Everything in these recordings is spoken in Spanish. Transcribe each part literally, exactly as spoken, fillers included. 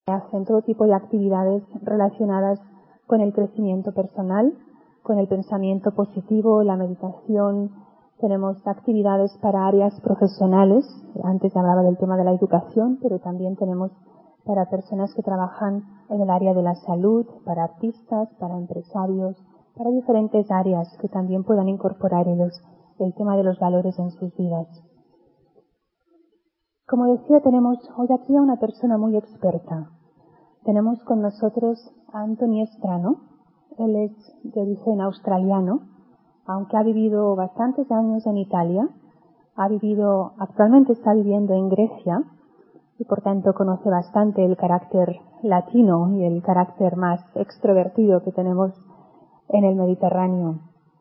hacen todo tipo de actividades relacionadas con el crecimiento personal, con el pensamiento positivo, la meditación. Tenemos actividades para áreas profesionales. Antes hablaba del tema de la educación, pero también tenemos para personas que trabajan en el área de la salud, para artistas, para empresarios, para diferentes áreas que también puedan incorporar ellos el tema de los valores en sus vidas. Como decía, tenemos hoy aquí a una persona muy experta. Tenemos con nosotros a Anthony Estrano. Él es de origen australiano, aunque ha vivido bastantes años en Italia. Ha vivido, actualmente está viviendo en Grecia y por tanto conoce bastante el carácter latino y el carácter más extrovertido que tenemos en el Mediterráneo.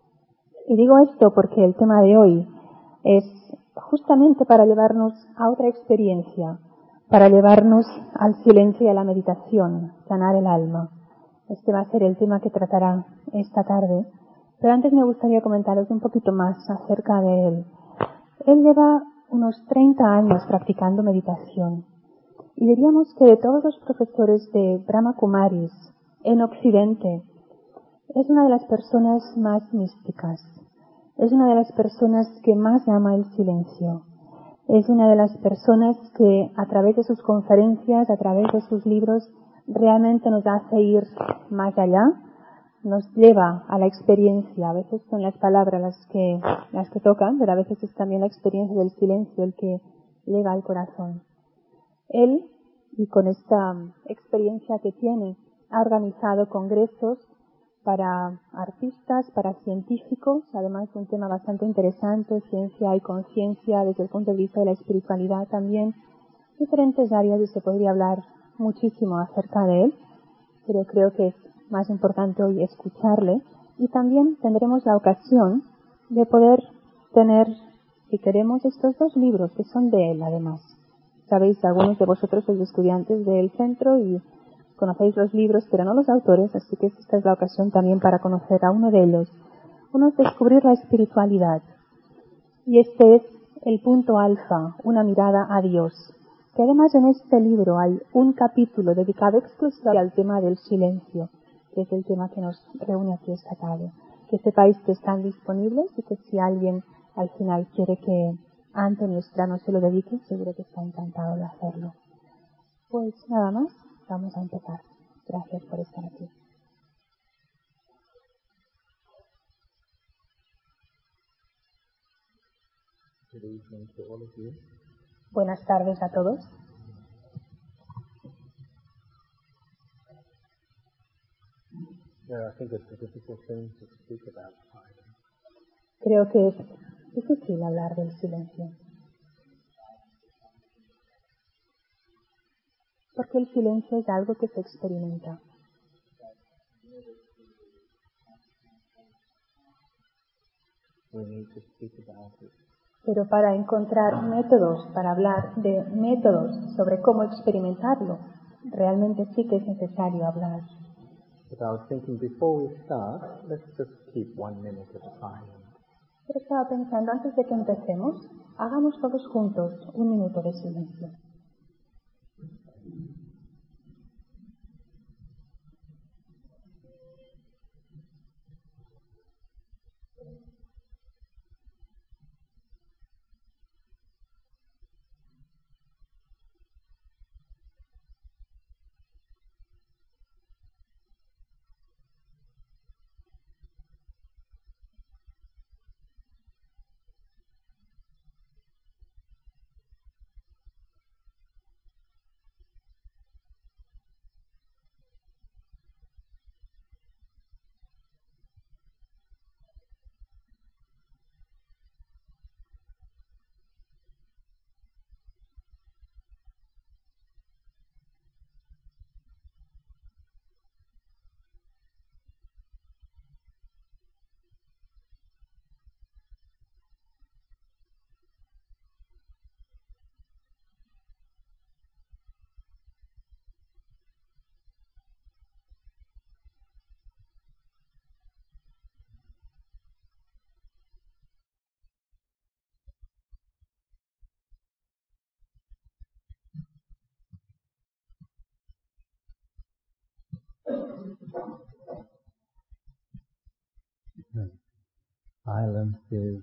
Y digo esto porque el tema de hoy es justamente para llevarnos a otra experiencia, para llevarnos al silencio y a la meditación, sanar el alma. Este va a ser el tema que tratará esta tarde, pero antes me gustaría comentaros un poquito más acerca de él. Él lleva unos treinta años practicando meditación y diríamos que de todos los profesores de Brahma Kumaris en Occidente es una de las personas más místicas. Es una de las personas que más ama el silencio. Es una de las personas que a través de sus conferencias, a través de sus libros, realmente nos hace ir más allá, nos lleva a la experiencia. A veces son las palabras las que, las que tocan, pero a veces es también la experiencia del silencio el que llega al corazón. Él, y con esta experiencia que tiene, ha organizado congresos para artistas, para científicos, además un tema bastante interesante, ciencia y conciencia desde el punto de vista de la espiritualidad también, diferentes áreas y se podría hablar muchísimo acerca de él, pero creo que es más importante hoy escucharle y también tendremos la ocasión de poder tener, si queremos, estos dos libros que son de él además. Sabéis, algunos de vosotros sois estudiantes del centro y conocéis los libros, pero no los autores, así que esta es la ocasión también para conocer a uno de ellos. Uno es descubrir la espiritualidad. Y este es el punto alfa, una mirada a Dios. Que además en este libro hay un capítulo dedicado exclusivamente al tema del silencio, que es el tema que nos reúne aquí esta tarde. Que sepáis que están disponibles y que si alguien al final quiere que Anthony Estrano se lo dedique, seguro que está encantado de hacerlo. Pues nada más. Vamos a empezar. Gracias por estar aquí. Buenas tardes a todos. Creo que es difícil hablar del silencio. Porque el silencio es algo que se experimenta. Pero para encontrar métodos, para hablar de métodos sobre cómo experimentarlo, realmente sí que es necesario hablar. Pero estaba pensando, antes de que empecemos, hagamos todos juntos un minuto de silencio. silence is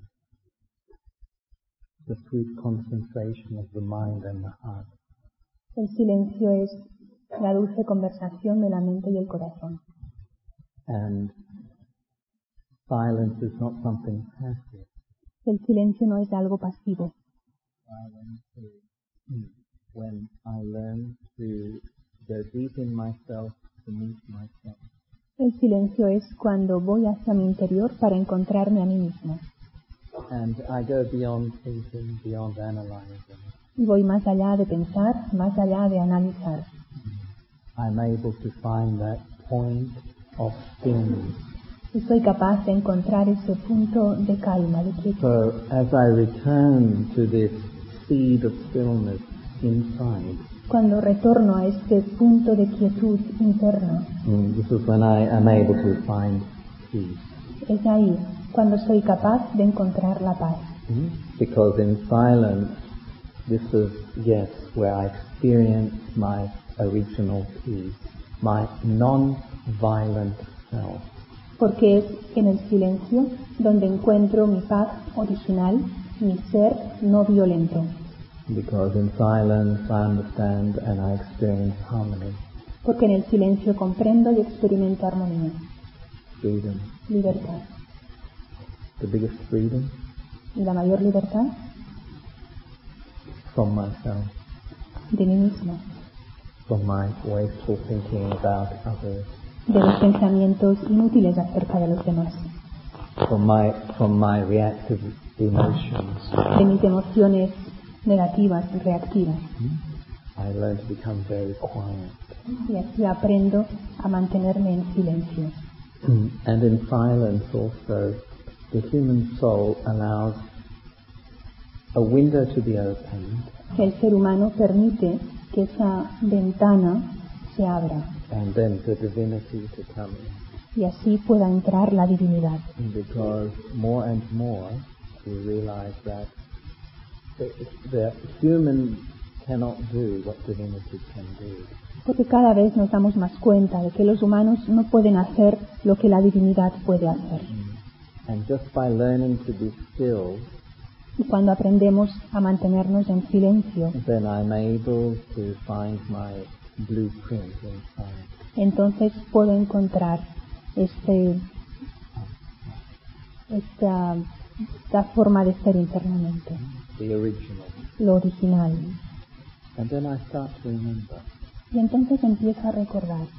the sweet concentration of the mind and the heart. El silencio es la dulce conversación de la mente y el corazón. And silence is not something passive. El silencio no es algo pasivo. Silence is when I learn to go deep in myself to meet myself. El silencio es cuando voy hacia mi interior para encontrarme a mí mismo. And I go beyond thinking, beyond analyzing. Y voy más allá de pensar, más allá de analizar. I'm able to find that point of stillness. Y soy capaz de encontrar ese punto de calma, de quietud. So as I return to this seed of stillness inside, Cuando retorno a este punto de quietud interna, mm, this is when I am able to find peace. es ahí cuando soy capaz de encontrar la paz. Mm? Because in silence, this is, yes, where I experience my original peace, my non-violent self. Porque es en el silencio donde encuentro mi paz original, mi ser no violento. Because in silence I understand and I experience harmony, Porque en el silencio comprendo y experimento armonía, freedom. libertad. The biggest freedom Y la mayor libertad from myself, de mí mismo, from my wasteful thinking about others, de los pensamientos inútiles acerca de los demás, from my from my reactive emotions. de mis emociones negativas y reactivas. I learn to become very quiet. Y así aprendo a mantenerme en silencio. And in silence also, the human soul allows a window to be opened. El ser humano permite que esa ventana se abra And then the divinity to come in. y así pueda entrar la divinidad. Because more and more we realize that the, the human cannot do what divinity can do. Porque cada vez nos damos más cuenta de que los humanos no pueden hacer lo que la divinidad puede hacer. And just by learning to be still, Y cuando aprendemos a mantenernos en silencio, then I'm able to find my blueprint inside. entonces puedo encontrar este, esta, esta forma de ser internamente, The original. lo original. And then I start to remember. Y entonces empiezo a recordar.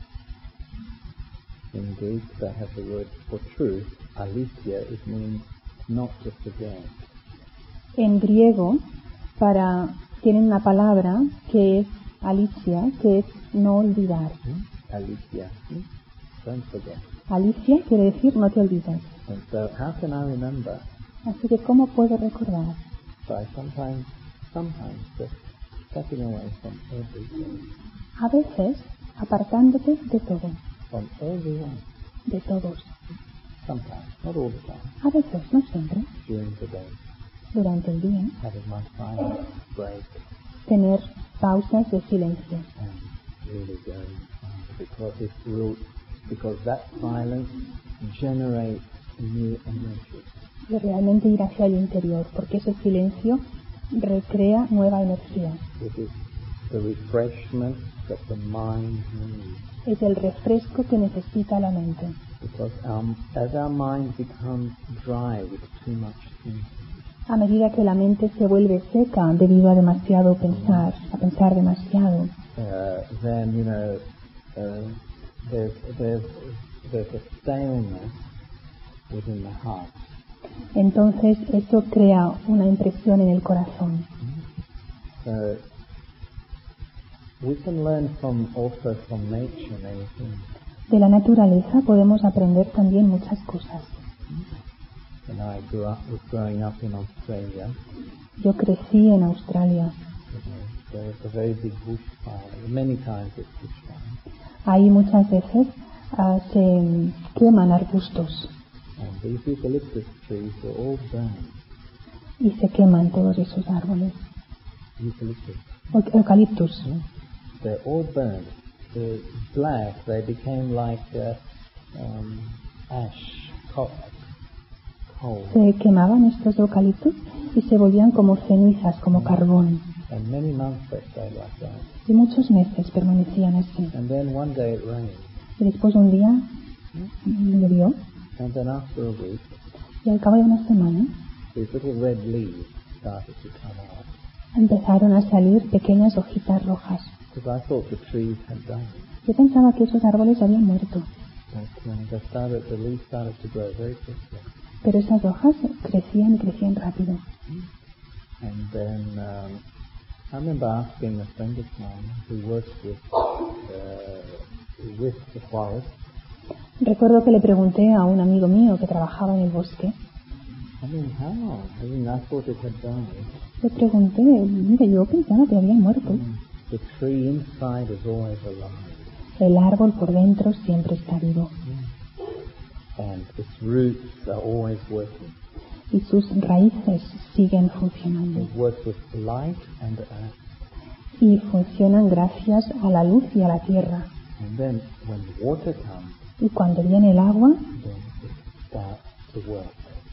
In Greek they have the word for truth, aletheia. It means not to forget. En griego, para tienen una palabra que es alicia, que es no olvidar. Hmm? Aletheia. Hmm? Don't forget. Alicia quiere decir no te olvides. And so how can I remember? Así que ¿cómo puedo recordar? By sometimes, sometimes just stepping away from everything. A veces apartándote de todo, From everyone. de todos. Sometimes, not all the time. A veces, no siempre, During the day. durante el día, Having my silent break tener pausas de silencio. and really going inside. Because it will, because that silence generates new energy. Y realmente ir hacia el interior, porque ese silencio recrea nueva energía. It is the refreshment that the mind needs. Es el refresco que necesita la mente. Because our, as our mind becomes dry with too much thinking, A medida que la mente se vuelve seca debido a demasiado pensar, a pensar demasiado, uh, then you know uh, there's there's there's a staleness within the heart. entonces eso crea una impresión en el corazón. So we can learn from also from nature many things. De la naturaleza podemos aprender también muchas cosas. When I grew up, was growing up in Australia, Yo crecí en Australia. you know, there was a very big bushfire. Many times it's bushfire. Ahí muchas veces uh, se queman arbustos And these eucalyptus trees were all burned. y se queman todos esos árboles. Eucalyptus. Eu- Eucaliptus. They're all burned. They're black. They became like uh, um, ash, co- coal. Se quemaban estos eucaliptos y se volvían como cenizas, como carbón. And many months they stayed like that. Y muchos meses permanecían así. And then one day it rained. Y después un día llovió. And then after a week, Y al cabo de una semana these little red leaves started to come out. empezaron a salir pequeñas hojitas rojas. Because I thought the trees had died. Yo pensaba que esos árboles habían muerto. But um, they started, the leaves started to grow very quickly. Pero esas hojas crecían y crecían rápido. And then um, I remember asking a friend of mine who works with, uh, with the forest. Recuerdo que le pregunté a un amigo mío que trabajaba en el bosque. I mean, how? I mean, I thought it had died. Le pregunté, mira, yo pensaba que había muerto. Mm. The tree inside is always alive. El árbol por dentro siempre está vivo. Mm. And its roots are always working. Y sus raíces siguen funcionando. It works with light and earth. Y funcionan gracias a la luz y a la tierra. And then when water comes, Y cuando viene el agua, then it starts to work.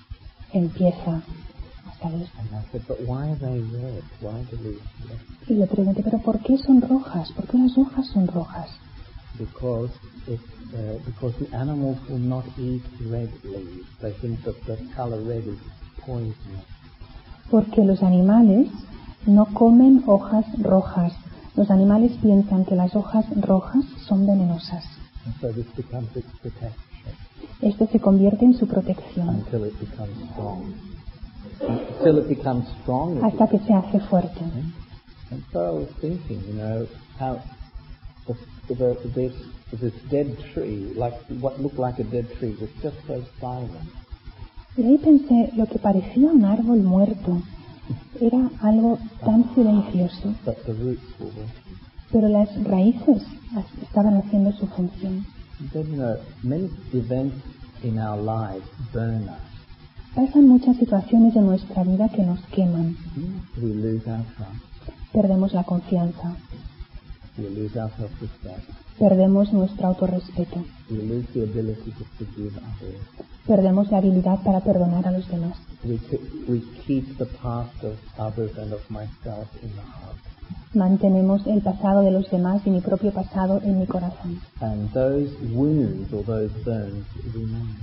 empieza a salir. And I said, but why are they red? Why are the leaves red? Y le pregunté, ¿pero por qué son rojas? ¿Por qué las hojas son rojas? Because it, uh, because the animals will not eat red leaves. They think that the color red is poisonous. Porque los animales no comen hojas rojas. Los animales piensan que las hojas rojas son venenosas. And so this becomes its protection. Esto se convierte en su protección. Until it becomes strong. Until it becomes strong. It Hasta que se hace fuerte. And so I was thinking, you know, how the, the, this, this dead tree, like what looked like a dead tree, was just so silent. Y ahí pensé, lo que parecía un árbol muerto era algo tan silencioso, But the roots were working. pero las raíces estaban haciendo su función. And then, you know, many events in our lives burn us. Pasan muchas situaciones en nuestra vida que nos queman. We lose our trust. Perdemos la confianza, We lose our self-respect. perdemos nuestro autorrespeto, We lose the ability to forgive others. perdemos la habilidad para perdonar a los demás. We, ke- we keep the past of others and of myself in the heart. Mantenemos el pasado de los demás y mi propio pasado en mi corazón. And those wounds or those burns remain.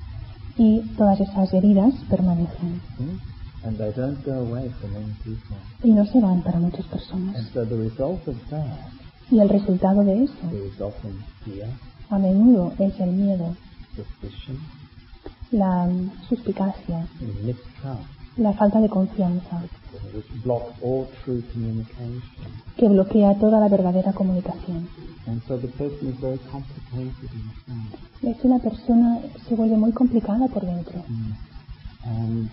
Y todas esas heridas permanecen. Hmm? And they don't go away for many people. Y no se van para muchas personas. And so the result of that Y el resultado de eso, is often fear, a menudo, es el miedo, suspicion, la suspicacia, mistrust, la falta de confianza, which blocks all true communication. que bloquea toda la verdadera comunicación. And so the person is very complicated inside. Y así la persona se vuelve muy complicada por dentro. Mm. And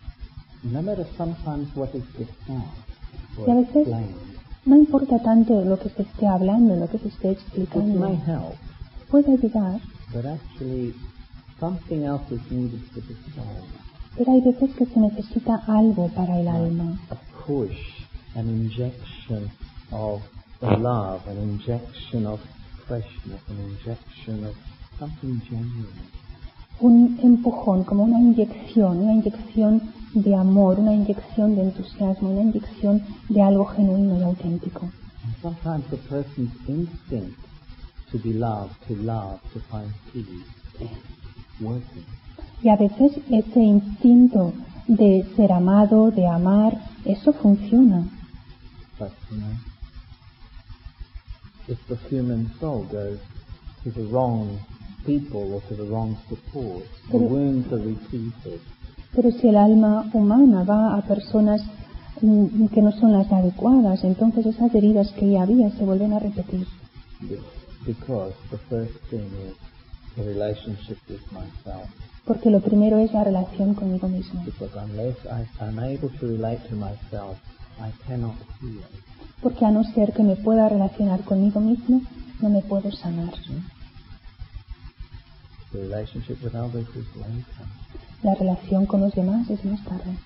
no matter sometimes what is discussed or Y a veces explained, no importa tanto lo que se esté hablando, lo que se esté it explicando, may help, puede ayudar, but actually something else is needed for the soul. pero hay veces que se necesita algo para el alma, A push, an injection of love, an injection of freshness, an injection of something genuine. un empujón, como una inyección, una inyección de amor, una inyección de entusiasmo, una inyección de algo genuino y auténtico. And sometimes the person's instinct to be loved, to love, to find peace, is working. Y a veces ese instinto de ser amado, de amar, eso funciona. But, you know, if the human soul goes to the wrong people or to the wrong support, the Pero- wounds are repeated. Pero si el alma humana va a personas mm, que no son las adecuadas, entonces esas heridas que ya había se vuelven a repetir. Be- Because the first thing is the relationship with myself. Porque lo primero es la relación conmigo mismo. Because unless I, I'm able to relate to myself, I cannot heal. Porque a no ser que me pueda relacionar conmigo mismo, no me puedo sanar. The relationship with others is later. La relación con los demás es más tarde.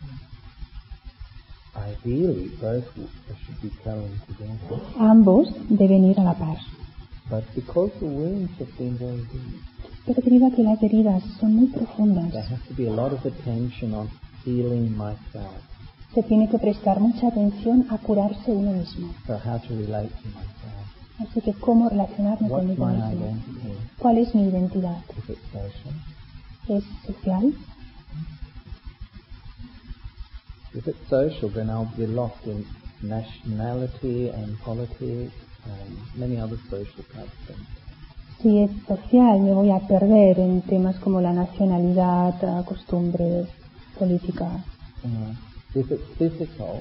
Ideally, both should be going together. Ambos deben ir a la par. But because the wounds have been very deep, Pero debido a que las heridas son muy profundas, there has to be a lot of attention on healing myself. se tiene que prestar mucha atención a curarse uno mismo. So how to relate to myself? Así que, ¿cómo relacionarme What's conmigo my mismo? identity? ¿Cuál es mi identidad? Is it social? ¿Es social? If it's social, then I'll be lost in nationality and politics and many other social type things. Si es social, me voy a perder en temas como la nacionalidad, costumbres, política. Uh, if it's physical,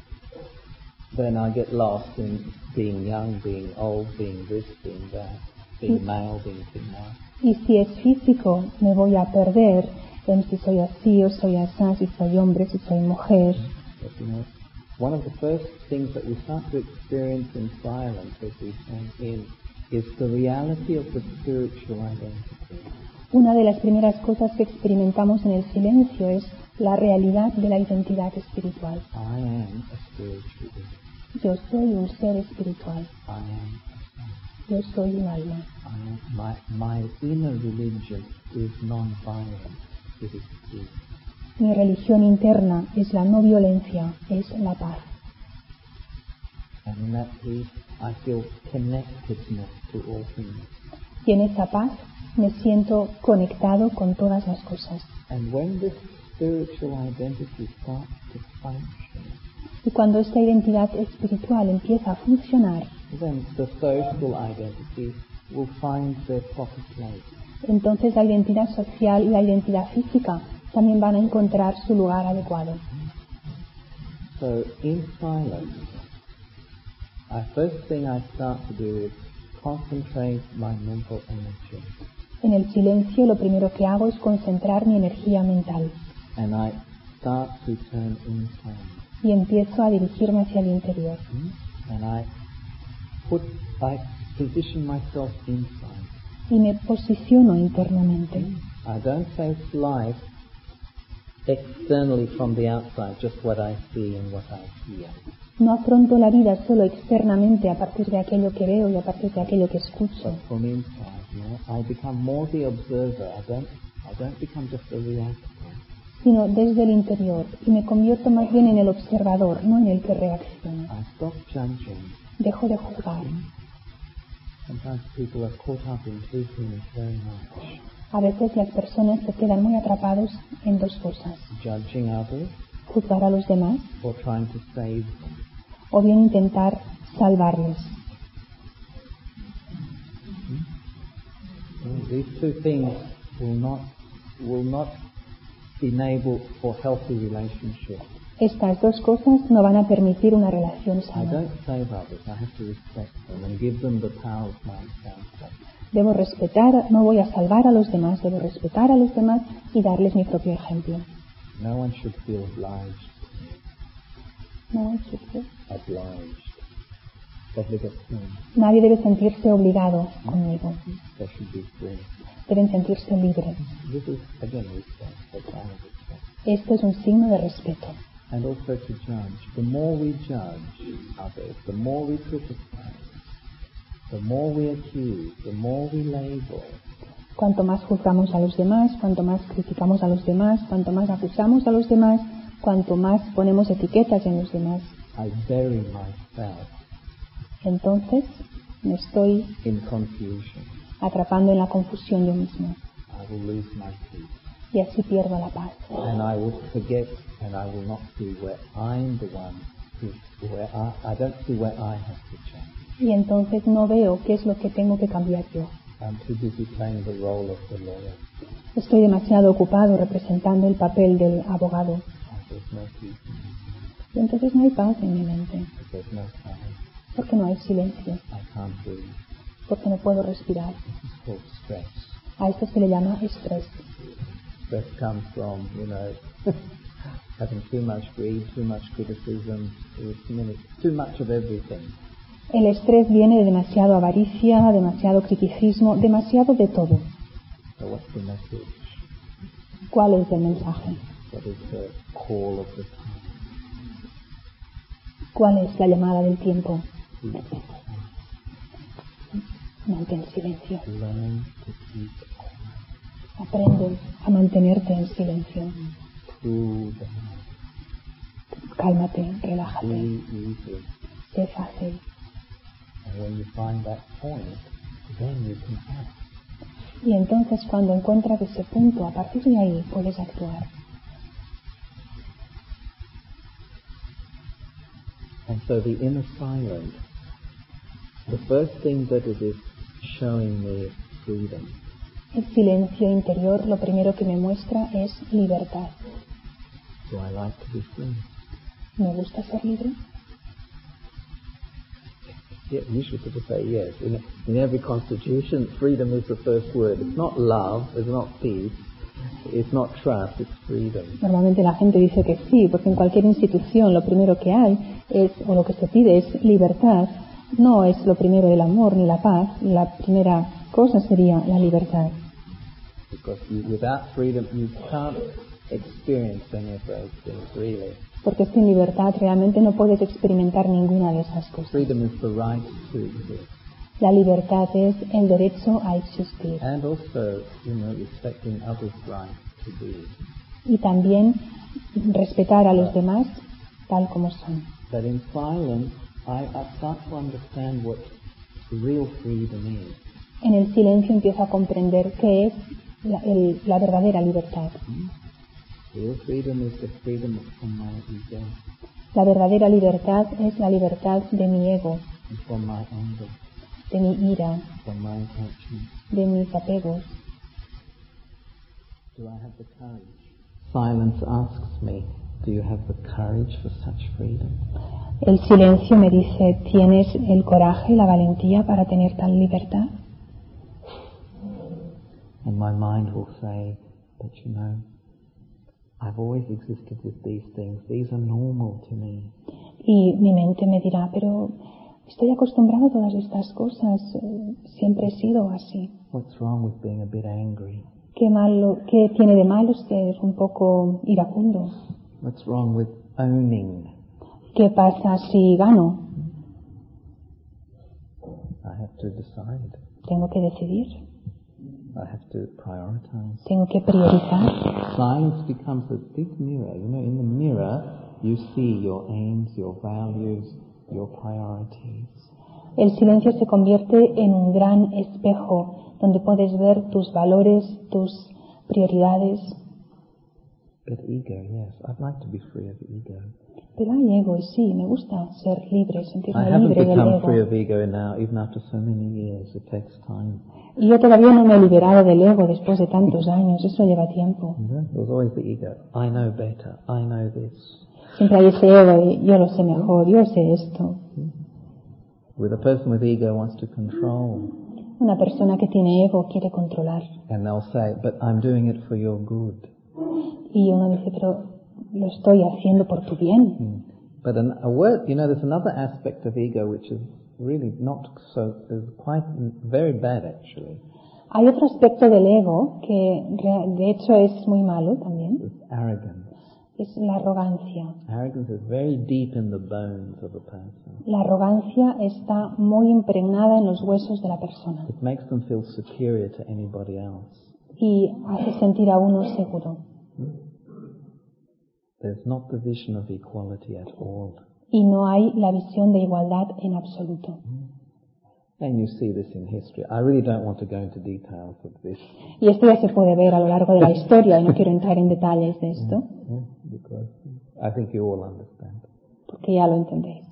then I get lost in being young, being old, being this, being that, being Sí. male, being female. Y si es físico, me voy a perder en si soy así o soy así, si soy hombre, si soy mujer. But, you know, one of the first things that we start to experience in silence, as we say, in, is the reality of the spiritual identity. Una de las primeras cosas que experimentamos en el silencio es la realidad de la identidad espiritual. I am a spiritual being. Yo soy un ser espiritual. I am Yo soy un alma. I am, my, my inner religion is non-violent. It is peace. Mi religión interna es la no violencia, es la paz. And in that peace, I feel connectedness to all things. Y en esa paz me siento conectado con todas las cosas. And when this spiritual identity starts to function, Y cuando esta identidad espiritual empieza a funcionar, then the social identity will find their proper place. entonces la identidad social y la identidad física también van a encontrar su lugar adecuado. So in silence, the first thing I start to do is concentrate my mental energy. En el silencio lo primero que hago es concentrar mi energía mental And I start to turn inside. y empiezo a dirigirme hacia el interior. And I put, I position myself inside. Y me posiciono internamente. I don't face life externally from the outside, just what I see and what I hear. No afronto la vida solo externamente a partir de aquello que veo y a partir de aquello que escucho, But from inside, you know, I become more the observer. I don't, I don't become just a reactor. sino desde el interior, y me convierto más bien en el observador, no en el que reacciona. I stop judging. Dejo de juzgar. Sometimes people are caught up in two things very much. A veces las personas se quedan muy atrapados en dos cosas: Judging others juzgar a los demás or trying to save them. o bien intentar salvarlos. Hmm? These two things will not, will not enable for healthy relationships. Estas dos cosas no van a permitir una relación I sana. don't save others. I have to respect them and give them the power of my example. Debo respetar, no voy a salvar a los demás, debo respetar a los demás y darles mi propio ejemplo. No one should feel obliged. No, chico. Obliged. Obligación. Nadie debe sentirse obligado conmigo. They should be free. Deben sentirse libres. This is, again, respect. A sign of respect. Esto es un signo de respeto. And also to judge. The more we judge others, the more we criticize, the more we accuse, the more we label, Cuanto más juzgamos a los demás, cuanto más criticamos a los demás, cuanto más acusamos a los demás, cuanto más ponemos etiquetas en los demás, I bury myself entonces me estoy in confusion. atrapando en la confusión yo mismo I will lose my peace. y así pierdo la paz. And I will forget and I will not see where I'm the one who, where I, I don't see where I have to change. Y entonces no veo qué es lo que tengo que cambiar yo. I'm too busy playing the role of the lawyer. Estoy demasiado ocupado representando el papel del abogado. And there's no peace Y entonces no hay paz en mi mente, because there's no silence. porque no hay silencio, I can't breathe. porque no puedo respirar. It's called stress. A esto se le llama estrés. Stress comes from, you know, having too much greed, too much criticism, too, many, too much of everything. El estrés viene de demasiado avaricia, demasiado criticismo, demasiado de todo. So what's the message? ¿Cuál es el mensaje? What is the call of the time? ¿Cuál es la llamada del tiempo? Keep quiet. Mantén silencio. Learn to keep quiet. Aprende a mantenerte en silencio. Cool down. Cálmate, relájate. Breathe easily. Sé fácil. And when you find that point, then you can act. Y entonces cuando encuentras ese punto, a partir de ahí puedes actuar. And so the inner silence, the first thing that it is showing me is freedom. El silencio interior lo primero que me muestra es libertad. Do I like to be free? ¿Me gusta ser libre? Yeah, usually people say yes. In, in every constitution, freedom is the first word. It's not love, it's not peace, it's not trust, it's freedom. Normalmente la gente dice que sí, porque en cualquier institución lo primero que hay es, o lo que se pide es libertad. No es lo primero el amor ni la paz. La primera cosa sería la libertad. Because you, without freedom, you can't experience any of those things, really. Porque sin libertad realmente no puedes experimentar ninguna de esas cosas. Freedom is the right to exist. La libertad es el derecho a existir. And also, you know, respecting others' right to be. Y también respetar a los demás tal como son. But in silence, I, I start to understand what real freedom is. En el silencio empiezo a comprender qué es la, el, la verdadera libertad. Hmm? Real freedom is the freedom from my ego. La verdadera libertad es la libertad de mi ego, And from my anger, de mi ira, from my attachment. de mis apegos. Do I have the courage? Silence asks me, do you have the courage for such freedom? El silencio me dice, ¿tienes el coraje y la valentía para tener tal libertad? And my mind will say, but you know, I've always existed with these things. These are normal to me. Y mi mente me dirá, pero estoy acostumbrado a todas estas cosas. Siempre he sido así. What's wrong with being a bit angry? ¿Qué malo, qué tiene de malo ser un poco iracundo? What's wrong with owning? ¿Qué pasa si gano? I have to decide. Tengo que decidir. I have to prioritize. Tengo que priorizar. Silence becomes a big mirror. You know, in the mirror, you see your aims, your values, your priorities. El silencio se convierte en un gran espejo donde puedes ver tus valores, tus prioridades. But ego, yes, I'd like to be free of ego. Pero hay ego, y sí, me gusta ser libre, I sentirme haven't libre del become free ego. of ego now, even after so many years. It takes time. Y yo todavía no me he liberado del ego después de tantos años, eso lleva tiempo. You know, there's always the ego. I know better. I know this. Siempre hay ese ego de yo lo sé mejor, yo sé esto. With a person with ego wants to control, Una persona que tiene ego quiere controlar. and they'll say, "But I'm doing it for your good." Y uno dice, pero lo estoy haciendo por tu bien. Mm. But an, a word, you know, there's another aspect of ego which is really not so, is quite very bad actually. Hay otro aspecto del ego que de hecho es muy malo también. It's arrogance. Es la arrogancia. Arrogance is very deep in the bones of a person. La arrogancia está muy impregnada en los huesos de la persona It makes them feel superior to anybody else. y hace sentir a uno seguro. There's not the vision of equality at all. Y no hay la visión de igualdad en absoluto. And you see this in history. I really don't want to go into details of this. Y esto ya se puede ver a lo largo de la historia y no quiero entrar en detalles de esto Yeah, because I think you all understand. porque ya lo entendéis.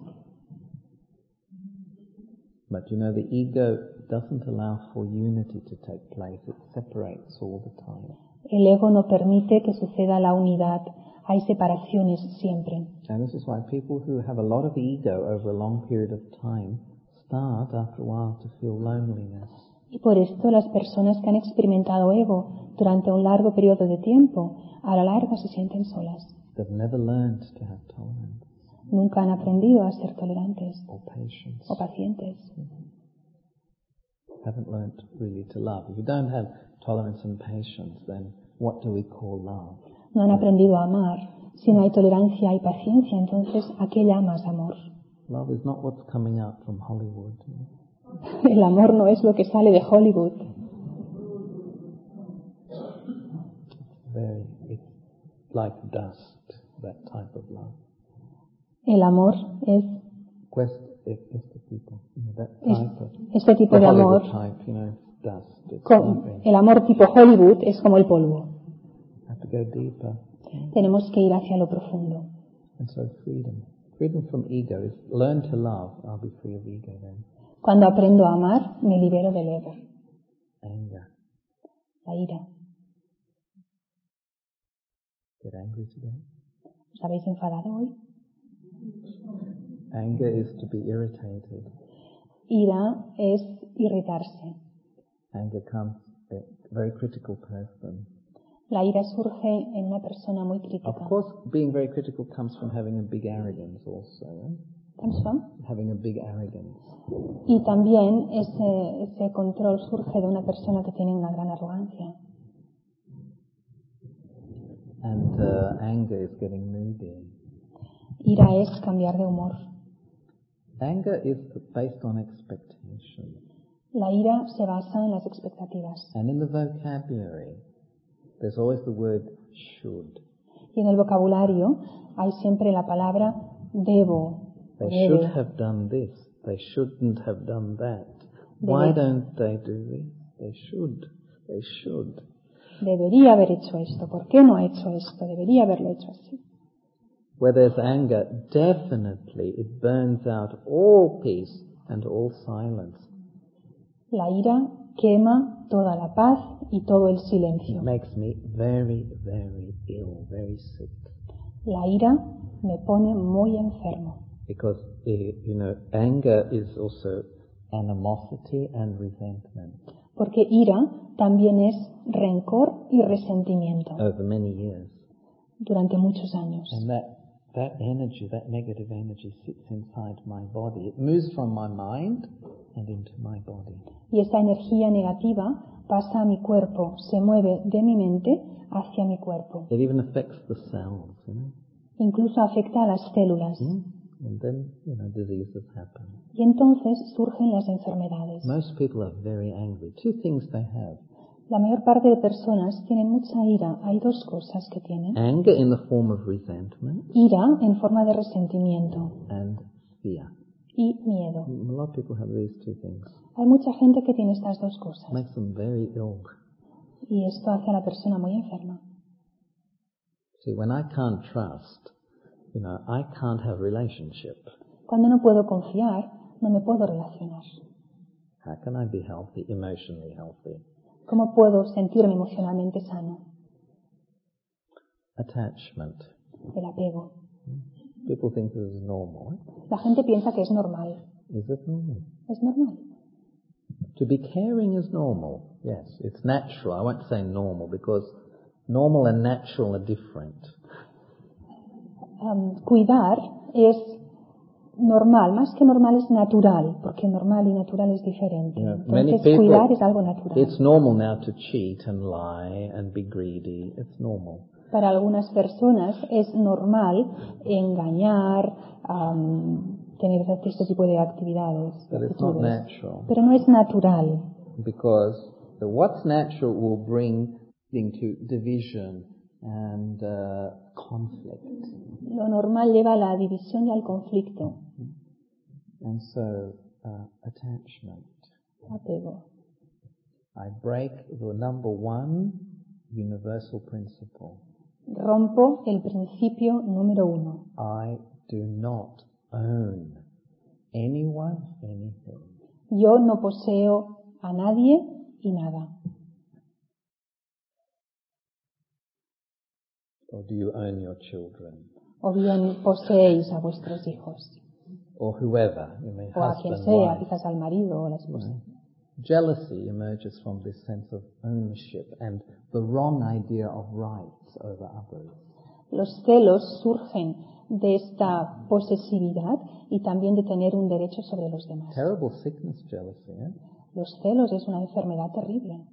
But you know, the ego doesn't allow for unity to take place. It separates all the time. El ego no permite que suceda la unidad. Hay separaciones siempre. And this is why people who have a lot of ego over a long period of time start, after a while, to feel loneliness. Y por esto las personas que han experimentado ego durante un largo periodo de tiempo, a la larga se sienten solas. They've never learned to have tolerance Nunca han aprendido a ser tolerantes or patience. o pacientes. Haven't learned really to love. If you don't have tolerance and patience, then what do we call love? No han aprendido a amar. Si no hay tolerancia y paciencia, entonces ¿a qué llamas amor? Love is not what's coming out from Hollywood. El amor no es lo que sale de Hollywood. like dust, that type of love. El amor es Quest, este tipo, you know, that es, type of, este tipo the de Hollywood amor. type, you know, dust. It's Con, nothing. el amor tipo Hollywood es como el polvo. Have to go deeper. Tenemos que ir hacia lo profundo. And so freedom. Freedom from ego is learn to love. I'll be free of ego then. Cuando aprendo a amar, me libero del ego, Anger. la ira. Get angry today. ¿Os habéis enfadado hoy? Anger is to be irritated. Ira es irritarse. Anger comes a very critical person. La ira surge en una persona muy Of crítica. course, being very critical comes from having a big arrogance also. Eh? ¿Comes from? Having a big arrogance. Y también ese, ese control surge de una persona que tiene una gran arrogancia. And uh, anger is getting moody. Ira es cambiar de humor. Anger is based on expectation. La ira se basa en las expectativas. And in the vocabulary, there's always the word should. Y en el vocabulario hay siempre la palabra debo. They Debe. should have done this. They shouldn't have done that. Why don't they do this? They should. They should. Debería haber hecho esto. ¿Por qué no ha hecho esto? Debería haberlo hecho así. Where there's anger, definitely it burns out all peace and all silence. La ira quema toda la paz y todo el It silencio. makes me very, very ill, very sick. La ira me pone muy enfermo. Because, eh, you know, anger is also animosity and resentment. Porque ira también es rencor y resentimiento Over many years. durante muchos años. And that, that energy, that negative energy sits inside my body. It moves from my mind and into my body. Y esa energía negativa pasa a mi cuerpo, se mueve de mi mente hacia mi cuerpo. It even affects the cells, you know. Incluso afecta a las células. Mm? And then, you know, diseases happen. Y entonces surgen las enfermedades. Most people are very angry. Two things they have. La mayor parte de personas tienen mucha ira. Hay dos cosas que tienen. Anger in the form of resentment Ira en forma de resentimiento and fear. y miedo. A lot of people have these two things. Hay mucha gente que tiene estas dos cosas. It makes them very ill. Y esto hace a la persona muy enferma. See, when I can't trust, you know, I can't have relationship. Cuando no puedo confiar, no me puedo relacionar. How can I be healthy, emotionally healthy? ¿Cómo puedo sentirme emocionalmente sano? Attachment. El apego. People think this is normal. La gente piensa que es normal. Is it normal? Es normal. To be caring is normal. Yes, it's natural. I won't say normal because normal and natural are different. Um, cuidar es normal, más que normal es natural, porque normal y natural es diferente. You know, many Entonces people, cuidar es algo natural. it's normal now to cheat and lie and be greedy. It's normal. Para algunas personas es normal engañar, um, tener este tipo de actividades, But it's not actitudes. natural. Pero no es natural, Because the, what's natural will bring into division and uh, conflict. lo normal lleva a la división y al conflicto. And so, uh, attachment. Apego. I break the number one universal principle. Rompo el principio número uno. I do not own anyone, anything. Yo no poseo a nadie y nada. Or do you own your children? O bien poseéis a vuestros hijos. Or whoever, you know, O a quien husband, sea, wife. quizás al marido o a la esposa. You know. Jealousy emerges from this sense of ownership and the wrong idea of rights over others. Los celos surgen de esta posesividad y también de tener un derecho sobre los demás. Terrible sickness, jealousy, eh? Los celos es una enfermedad terrible.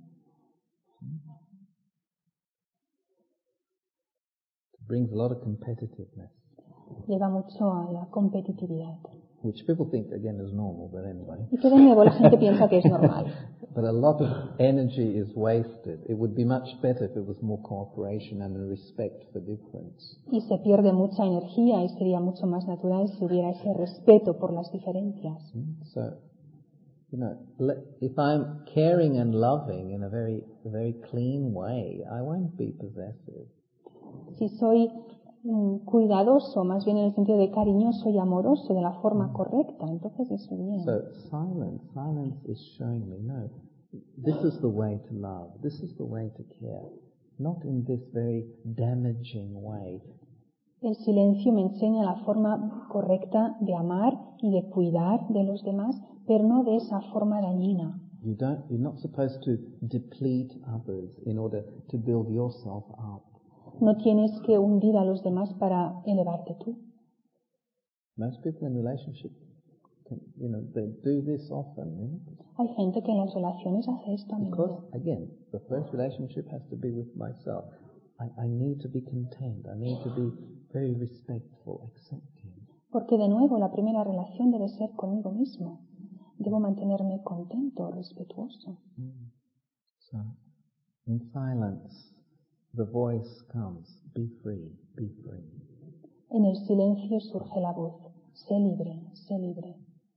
It brings a lot of competitiveness, Lleva mucho a la competitividad. which people think again is normal, but anyway. Y que de nuevo la gente piensa que es normal. But a lot of energy is wasted. It would be much better if it was more cooperation and a respect for difference. Y se pierde mucha energía y sería mucho más natural si hubiera ese respeto por las diferencias. Mm. So, you know, if I'm caring and loving in a very, a very clean way, I won't be possessive. Si soy mm, cuidadoso, más bien en el sentido de cariñoso y amoroso, de la forma correcta, entonces eso es bien. So silence, silence is showing me, no, this is the way to love, this is the way to care, not in this very damaging way. El silencio me enseña la forma correcta de amar y de cuidar de los demás, pero no de esa forma dañina. You don't, you're not supposed to deplete others in order to build yourself up. No tienes que hundir a los demás para elevarte tú. Most people in relationship, can, you know, they do this often. You know? Hay gente que en las relaciones hace esto a Because, menudo. again, the first relationship has to be with myself. I, I need to be content. I need to be very respectful, accepting. Porque de nuevo la primera relación debe ser conmigo mismo. Debo mantenerme contento, respetuoso. Mm. So, in silence, the voice comes, be free, be free. En el silencio surge la voz, sé libre, sé libre.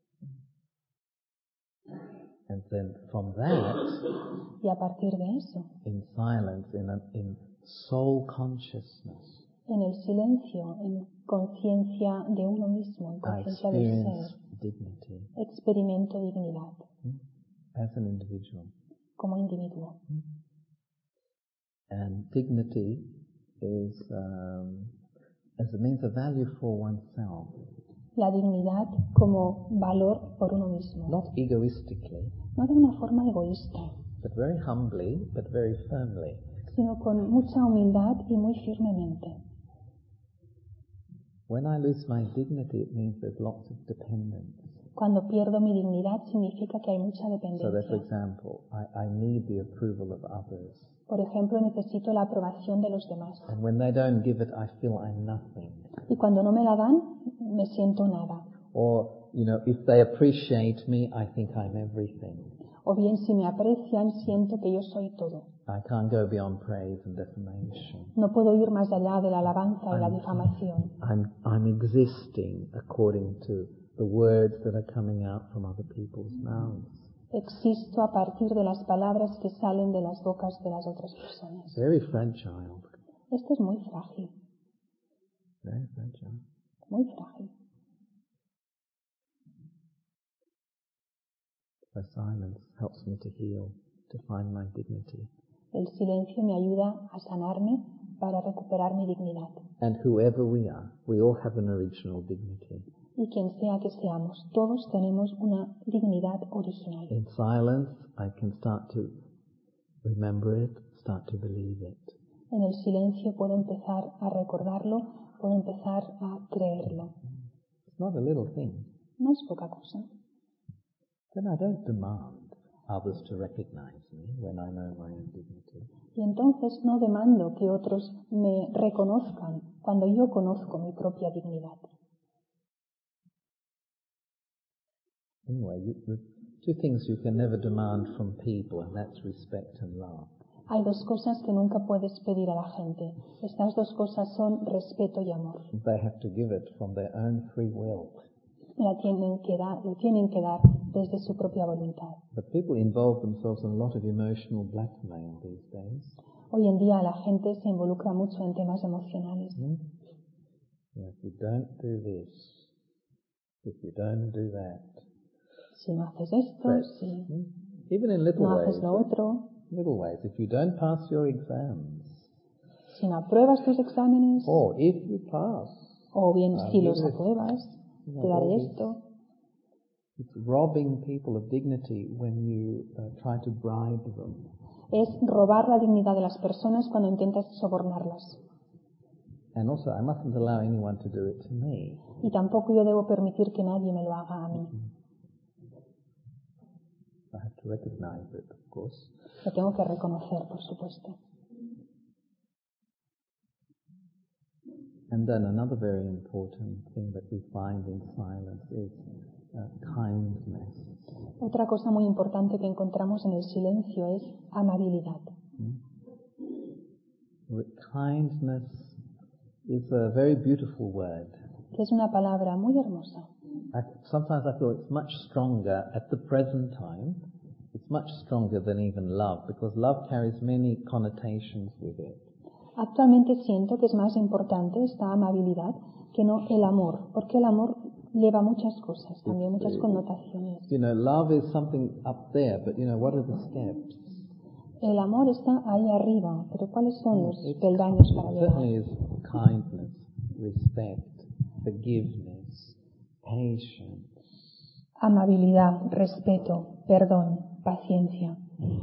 And then from that, Y a partir de eso, in silence, in, a, in soul consciousness, en el silencio, en conciencia de uno mismo, en I conciencia del experience ser, dignity experimento dignidad as an individual. como individuo. And dignity is um, as a means of value for oneself. La dignidad como valor por uno mismo. Not egoistically, No de una forma egoísta, but very humbly, but very firmly. sino con mucha humildad y muy firmemente. When I lose my dignity, it means there's lots of dependence. Cuando pierdo mi dignidad significa que hay mucha So that, for dependencia. example, I, I need the approval of others. Por ejemplo, necesito la aprobación de los demás. And when they don't give it, I feel I'm nothing. Y cuando no me la dan, me siento nada. Or, you know, if they appreciate me, I think I'm everything. O bien, si me aprecian, siento que yo soy todo. I can't go beyond praise and defamation. No puedo ir más allá de la alabanza y la I'm, difamación. I'm, I'm existing according to the words that are coming out from other people's mouths. Existo a partir de las palabras que salen de las bocas de las otras personas. Very fragile. Esto es muy frágil, Very fragile. muy frágil. The silence helps me to heal, to find my dignity. El silencio me ayuda a sanarme para recuperar mi dignidad. And whoever we are, we all have an original dignity. Y quien sea que seamos, todos tenemos una dignidad original. In silence, I can start to remember it, start to believe it. En el silencio puedo empezar a recordarlo, puedo empezar a creerlo. It's not a little thing. No es poca cosa. Then I don't demand others to recognize me when I know my own dignity. Y entonces no demando que otros me reconozcan cuando yo conozco mi propia dignidad. Anyway, you, the two things you can never demand from people, and that's respect and love. Hay dos cosas que nunca puedes pedir a la gente. Estas dos cosas son respeto y amor. They have to give it from their own free will. La tienen que dar, lo tienen que dar desde su propia voluntad. But people involve themselves in a lot of emotional blackmail these days. Hoy en día la gente se involucra mucho en temas emocionales. Hmm? Yeah, if you don't do this, if you don't do that, Si no haces esto, threats. si Hmm? Even in little no ways. haces lo otro, Little ways. If you don't pass your exams, si no apruebas tus exámenes, or if you pass, o bien I'll si give los you this. apruebas, You know, te daré all this. esto. It's robbing people of dignity when you uh, try to bribe them. Es robar la dignidad de las personas cuando intentas sobornarlas. And also, I mustn't allow anyone to do it to me. Y tampoco yo debo permitir que nadie me lo haga a mí. I have to recognize it, of course. Lo tengo que reconocer, por supuesto. And then another very important thing that we find in silence is uh, kindness. Otra cosa muy importante que encontramos en el silencio es amabilidad. Kindness is a very beautiful word. Que es una palabra muy hermosa. I, sometimes I feel it's much stronger at the present time. It's much stronger than even love, because love carries many connotations with it. Actualmente siento que es más importante esta amabilidad que no el amor, porque el amor lleva muchas cosas, también muchas connotaciones. You know, love is something up there, but you know, what are the steps? El amor está ahí arriba, pero ¿cuáles son los peldaños para llegar? Certainly is kindness, respect, forgiveness, patience. Amabilidad, respeto, perdón, paciencia.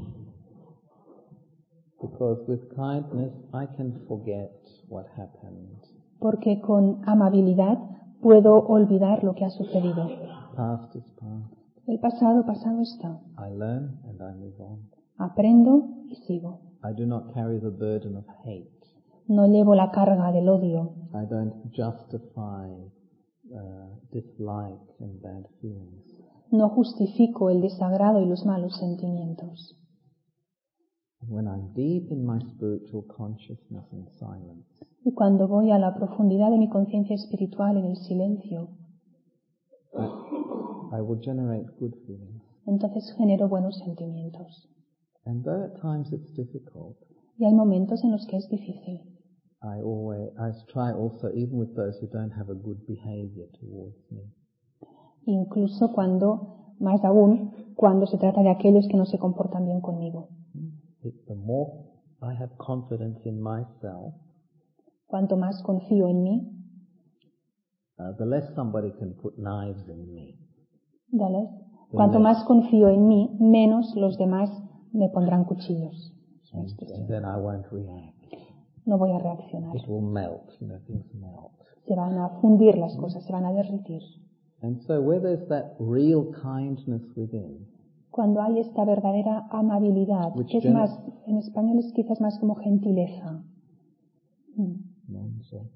Because with kindness I can forget what happened. Porque con amabilidad puedo olvidar lo que ha sucedido. Past is past. El pasado, pasado está. I learn and I move on. Aprendo y sigo. I do not carry the burden of hate. No llevo la carga del odio. I don't justify uh, dislike and bad feelings. No justifico el desagrado y los malos sentimientos. When I'm deep in my spiritual consciousness and silence, Y cuando voy a la profundidad de mi conciencia espiritual en el silencio, I, I will generate good feelings. Entonces genero buenos sentimientos. And though at times it's difficult, y hay momentos en los que es difícil. I always I try also, even with those who don't have a good behavior towards me. Incluso cuando, más aún, cuando se trata de aquellos que no se comportan bien conmigo. The more I have confidence in myself, cuanto más confío en mí, uh, the less somebody can put knives in me. ¿Vale? Cuanto más confío en mí, menos los demás me pondrán cuchillos. And, and then I won't react. No voy a reaccionar. It will melt, you know, things melt. Se van a fundir las cosas, se van a derretir. And so where there's that real kindness within, cuando hay esta verdadera amabilidad, que es más, en español es quizás más como gentileza. No, no sé.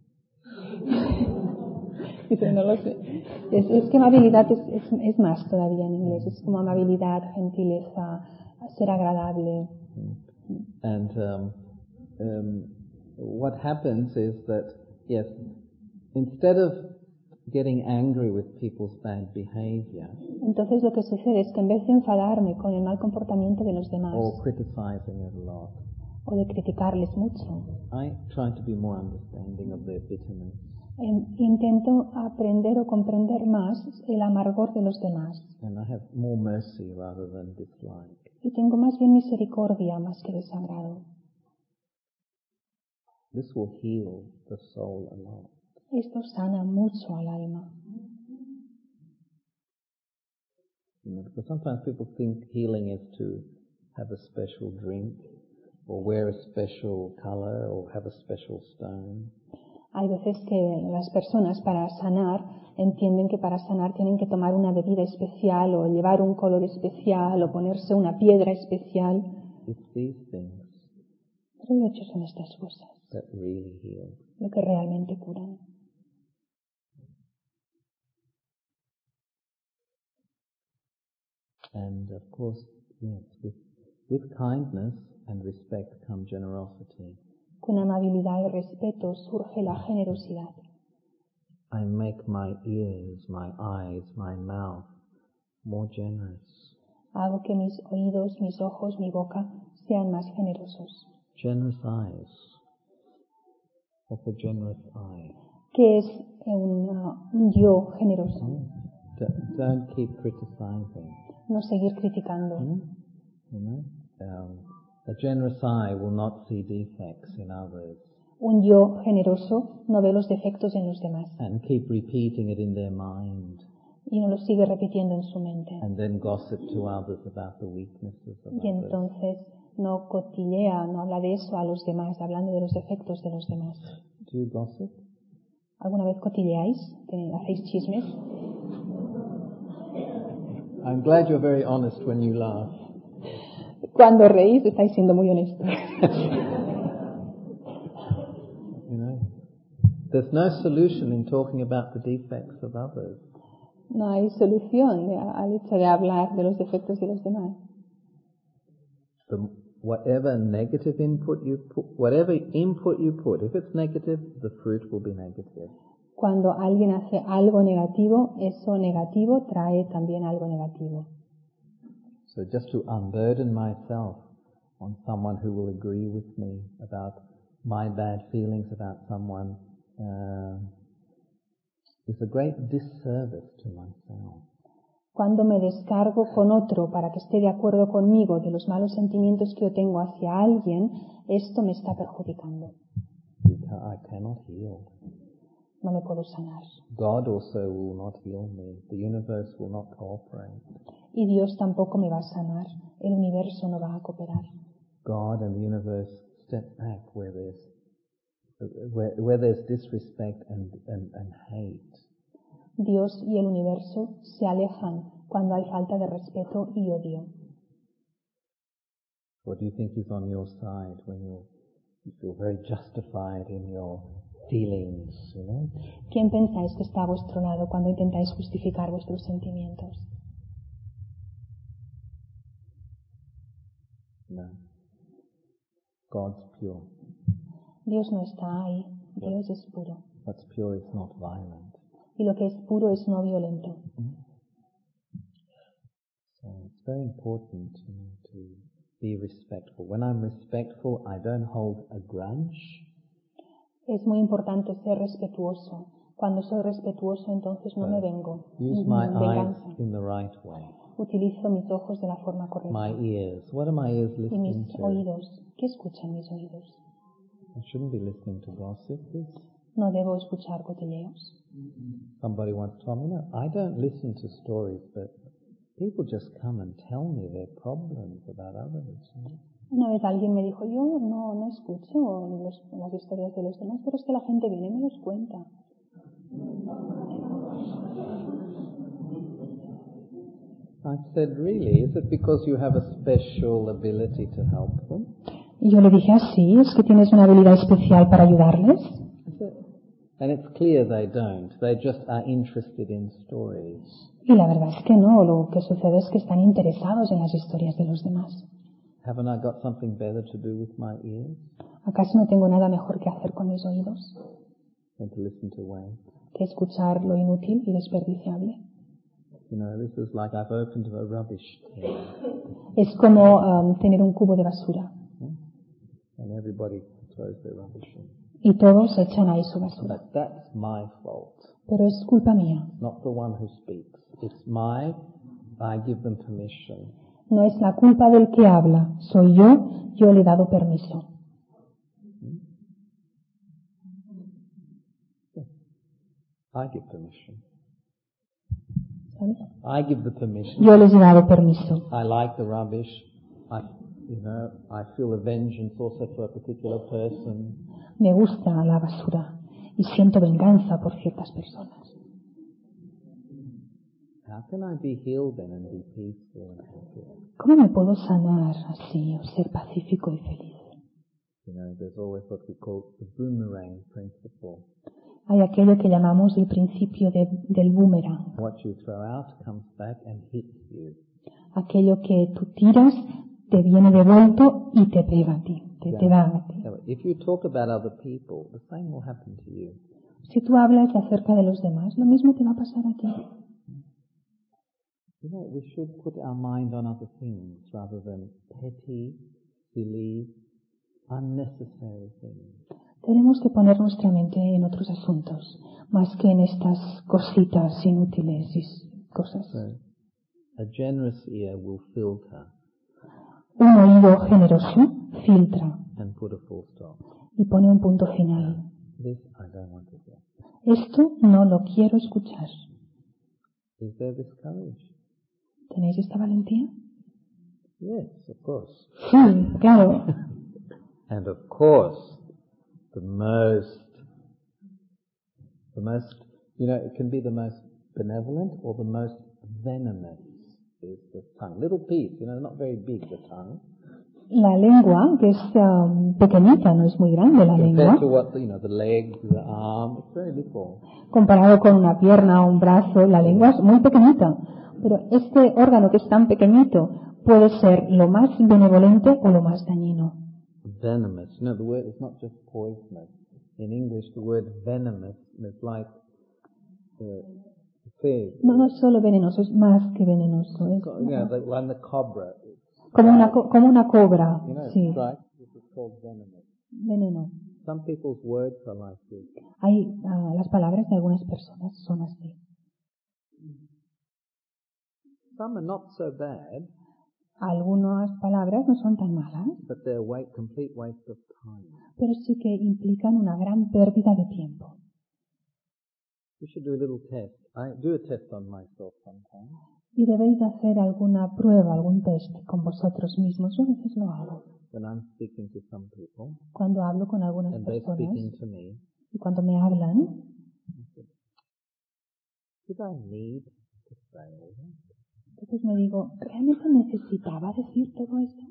Dice, no lo sé. Es, es que amabilidad es, es, es más todavía en inglés. Es como amabilidad, gentileza, ser agradable. And um, um, what happens is that, yes, instead of getting angry with people's bad behavior, entonces lo que sucede es que en vez de enfadarme con el mal comportamiento de los demás, or criticizing it a lot, o de criticarles mucho, I try to be more understanding of their bitterness. Intento aprender o comprender más el amargor de los demás. And I have more mercy rather than dislike. Y tengo más bien misericordia más que desagrado. This will heal the soul a lot. Esto sana mucho al alma. You know, because sometimes people think healing is to have a special drink, or wear a special color, or have a special stone. Hay veces que las personas para sanar entienden que para sanar tienen que tomar una bebida especial o llevar un color especial o ponerse una piedra especial. It's these things Pero de hecho son estas cosas that really heal. Lo que realmente curan. And of course, yes, with, with kindness and respect come generosity. Con amabilidad y respeto surge la generosidad. I make my ears, my eyes, my mouth more generous. Hago que mis oídos, mis ojos, mi boca sean más generosos. Generous eyes. What's a generous eye? ¿Qué es un, uh, un yo generoso? Mm. Don't keep criticizing. No seguir criticando. Mm. You know, um, a generous eye will not see defects in others. Un yo generoso no ve los defectos en los demás. And keep repeating it in their mind. Y no lo sigue repitiendo en su mente. And then gossip to others about the weaknesses of y others. entonces no cotillea, no habla de eso a los demás, hablando de los defectos de los demás. Do you gossip? ¿Alguna vez cotilleáis? ¿Hacéis chismes? I'm glad you're very honest when you laugh. Cuando reís estáis siendo muy honestos. You know, there's no solution in talking about the defects of others. No hay solución de, al hecho de hablar de los defectos de los demás. The, whatever negative input you put, whatever input you put, if it's negative, the fruit will be negative. Cuando alguien hace algo negativo, eso negativo trae también algo negativo. So just to unburden myself on someone who will agree with me about my bad feelings about someone uh, is a great disservice to myself. Cuando me descargo con otro para que esté de acuerdo conmigo de los malos sentimientos que yo tengo hacia alguien, esto me está perjudicando. I cannot heal. No me puedo sanar. God also will not heal me. The universe will not cooperate. Y Dios tampoco me va a sanar. El universo no va a cooperar. God and the universe step back where there's where, where there's disrespect and, and, and hate. Dios y el universo se alejan cuando hay falta de respeto y odio. What do you think is on your side when you you feel very justified in your feelings, you know? ¿Quién pensáis que está a vuestro lado cuando intentáis justificar vuestros sentimientos? No. God's pure. Dios no está ahí. Dios es puro. What's pure is not violent. Y lo que es puro es no violento. So it's very important, you know, to be respectful. When I'm respectful, I don't hold a grudge. Es muy importante ser respetuoso. Cuando soy respetuoso, entonces no me vengo. Use my eyes in the right way. Utilizo mis ojos de la forma correcta. My ears. What are my ears Y listening mis to? oídos. ¿Qué escuchan mis oídos? I shouldn't be listening to gossip. No debo escuchar cotilleos. Somebody once told me, no, I don't listen to stories, but people just come and tell me their problems about others. You know? Una vez alguien me dijo, yo no, no escucho los, las historias de los demás, pero es que la gente viene y me los cuenta. I said, really? Is it because you have a special ability to help them? Y yo le dije, así, ¿es que tienes una habilidad especial para ayudarles? And it's clear they don't. They just are interested in stories. Y la verdad es que no, lo que sucede es que están interesados en las historias de los demás. Haven't I got something better to do with my ears ¿Acaso no tengo nada mejor que hacer con mis oídos than to listen to waves? que escuchar lo inútil y desperdiciable? You know, this is like I've opened a rubbish tin. Es como um, tener un cubo de basura. And everybody throws their rubbish in. Y todos echan ahí su basura. But that's my fault. Pero es culpa mía. Not the one who speaks. It's my, I give them permission. No es la culpa del que habla. Soy yo, yo le he dado permiso. I give permission. ¿Sabes? I give the permission. Yo les he dado permiso. I like the rubbish. I, you know, I feel a vengeance also for a particular person. Me gusta la basura y siento venganza por ciertas personas. How can I be healed then and be peaceful and happy? ¿Cómo me puedo sanar así o ser pacífico y feliz? You know, there's always what we call the boomerang principle. Hay aquello que llamamos el principio de, del boomerang. What you throw out comes back and hits you. Aquello que tú tiras te viene de vuelto y te pega a ti, te, Yeah. te da a ti. If you talk about other people, the same will happen to you. Si tú hablas acerca de los demás, lo mismo te va a pasar a ti. You know, we should put our mind on other things rather than petty, silly, unnecessary things. Tenemos que poner nuestra mente en otros asuntos, más que en estas cositas inútiles y cosas. So, a generous ear will filter Un oído generoso filtra and put a full stop. y pone un punto final. This I don't want to hear. Esto no lo quiero escuchar. Is there this courage? ¿Tenéis esta valentía? Yes, of course. Sí, claro. And of course, the most, the most, you know, it can be the most benevolent or the most venomous is the tongue. Little piece, you know, not very big, the tongue. La lengua, que es um, pequeñita, no es muy grande la compared lengua, to what, you know, the leg, the arm, it's very little. comparado con una pierna o un brazo, la lengua es muy pequeñita. Pero este órgano que es tan pequeñito puede ser lo más benevolente o lo más dañino. Venomous. You know, the word is not just poisonous. In English, the word venomous is like uh, pig. No, no es solo venenoso, es más que venenoso. Es You know, like, like the cobra. como una, co- como una cobra, You know, sí, right? This is called venomous. veneno. Some people's words are like this. Hay, ah, las palabras de algunas personas son así. Some are not so bad, Algunas palabras no son tan malas, but they're a wa- complete waste of time. pero sí que implican una gran pérdida de tiempo. You should do a little test. I do a test on myself sometimes. Y debéis hacer alguna prueba, algún test con vosotros mismos. Yo a veces lo hago. When I'm speaking to some people Cuando hablo con algunas and they're personas speaking to me, y cuando me hablan, I said, did I need to say all that? entonces me digo, ¿realmente necesitaba decir todo esto?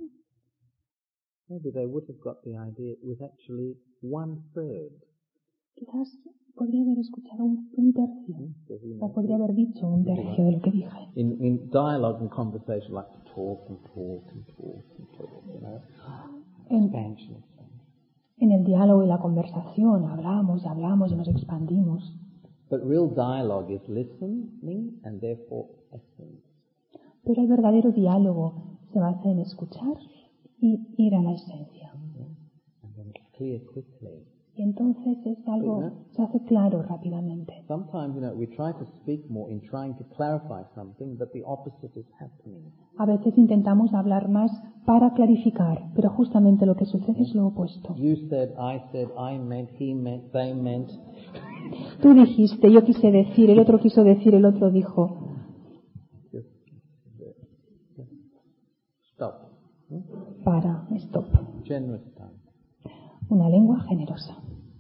Maybe they would have got the idea it was actually one third. Quizás podría haber escuchado un, un tercio, Because, you o know, podría haber dicho un tercio de lo que dije. in, in dialogue and conversation, like to talk and talk and talk and talk, you know, En, expansion, expansion. en el diálogo y la conversación hablamos y hablamos y nos expandimos. But real dialogue is listening and therefore essence. Pero el verdadero diálogo se basa en escuchar y ir a la esencia. And then it's clear quickly. Y entonces es algo, se hace claro rápidamente. Sometimes, you know, we try to speak more in trying to clarify something, but the opposite is happening. A veces intentamos hablar más para clarificar, pero justamente lo que sucede es lo opuesto. You said, I said, I meant, he meant, they meant. Tú dijiste, yo quise decir, el otro quiso decir, el otro dijo. Just, just stop. Hmm? Para, stop. Generous time. Una lengua generosa.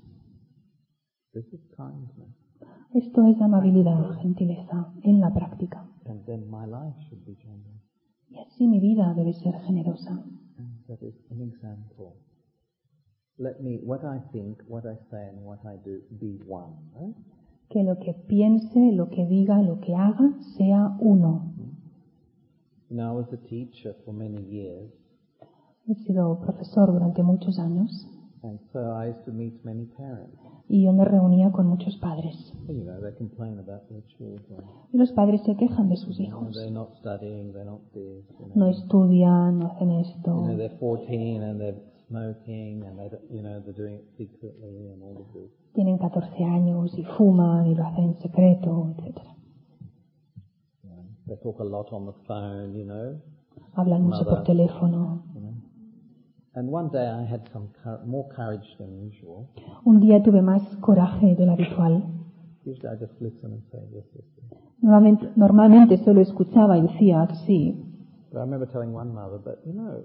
This is kindness. Esto es amabilidad, gentileza, en la práctica. And then my life should be generous. Y así mi vida debe ser generosa. And that is an example. Let me, what I think, what I say, and what I do be one. Right? Que lo que piense, lo que diga, lo que haga, sea uno. You know, I was a teacher for many years. He sido profesor durante muchos años And so I used to meet many parents. y yo me reunía con muchos padres. And, you know, they complain about their children. Y los padres se quejan de sus You know, hijos. they're not studying, they're not this. You know, No estudian, no hacen you esto. know they're fourteen and they're smoking and they, don't- you know, they're doing it secretly and all of this. Tienen catorce años y fuman y lo hacen en secreto, etcétera. You know, they talk a lot on the phone, you know. Hablan mucho por Mother. teléfono. You know. And one day I had some cour- more courage than usual. Un día tuve más coraje de lo habitual. Usually I just listen and say yes, yes, yes. Normalmente, normalmente solo escuchaba y decía que sí. But I remember telling one mother, but you know,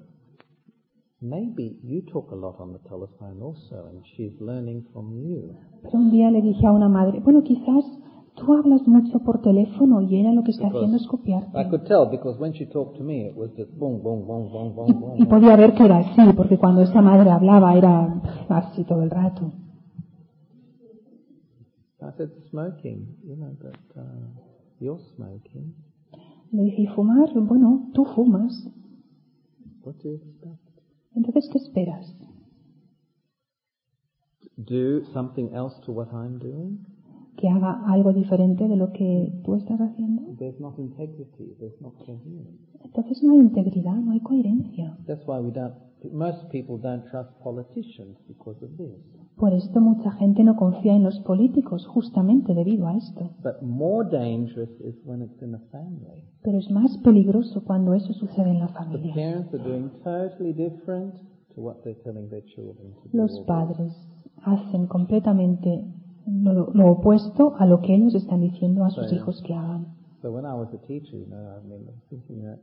maybe you talk a lot on the telephone also and she's learning from you. Pero un día le dije a una madre, bueno, quizás tú hablas mucho por teléfono y ella lo que está haciendo es I copiarte. could tell because when she talked to me it was just boom, boom, boom, boom, boom, boom. Y podía ver que era así, porque cuando esa madre hablaba era así todo el rato. I said, smoking, you know, but uh, you're smoking. Le dije, ¿y fumar? Bueno, tú fumas. What do you expect? Entonces, ¿qué esperas? Do something else to what I'm doing? ¿Que haga algo diferente de lo que tú estás haciendo? There's not integrity, there's not coherence. Entonces no hay integridad, no hay coherencia. That's why we don't, most people don't trust politicians because of this. Por esto mucha gente no confía en los políticos, justamente debido a esto. But more dangerous is when it's in a family. Pero es más peligroso cuando eso sucede en la The familia. parents are doing totally different to what they're telling their children to do. Los padres hacen completamente lo, lo opuesto a lo que ellos están diciendo a sus Sí. hijos que hagan. So when I was a teacher, you know, I mean, I was thinking that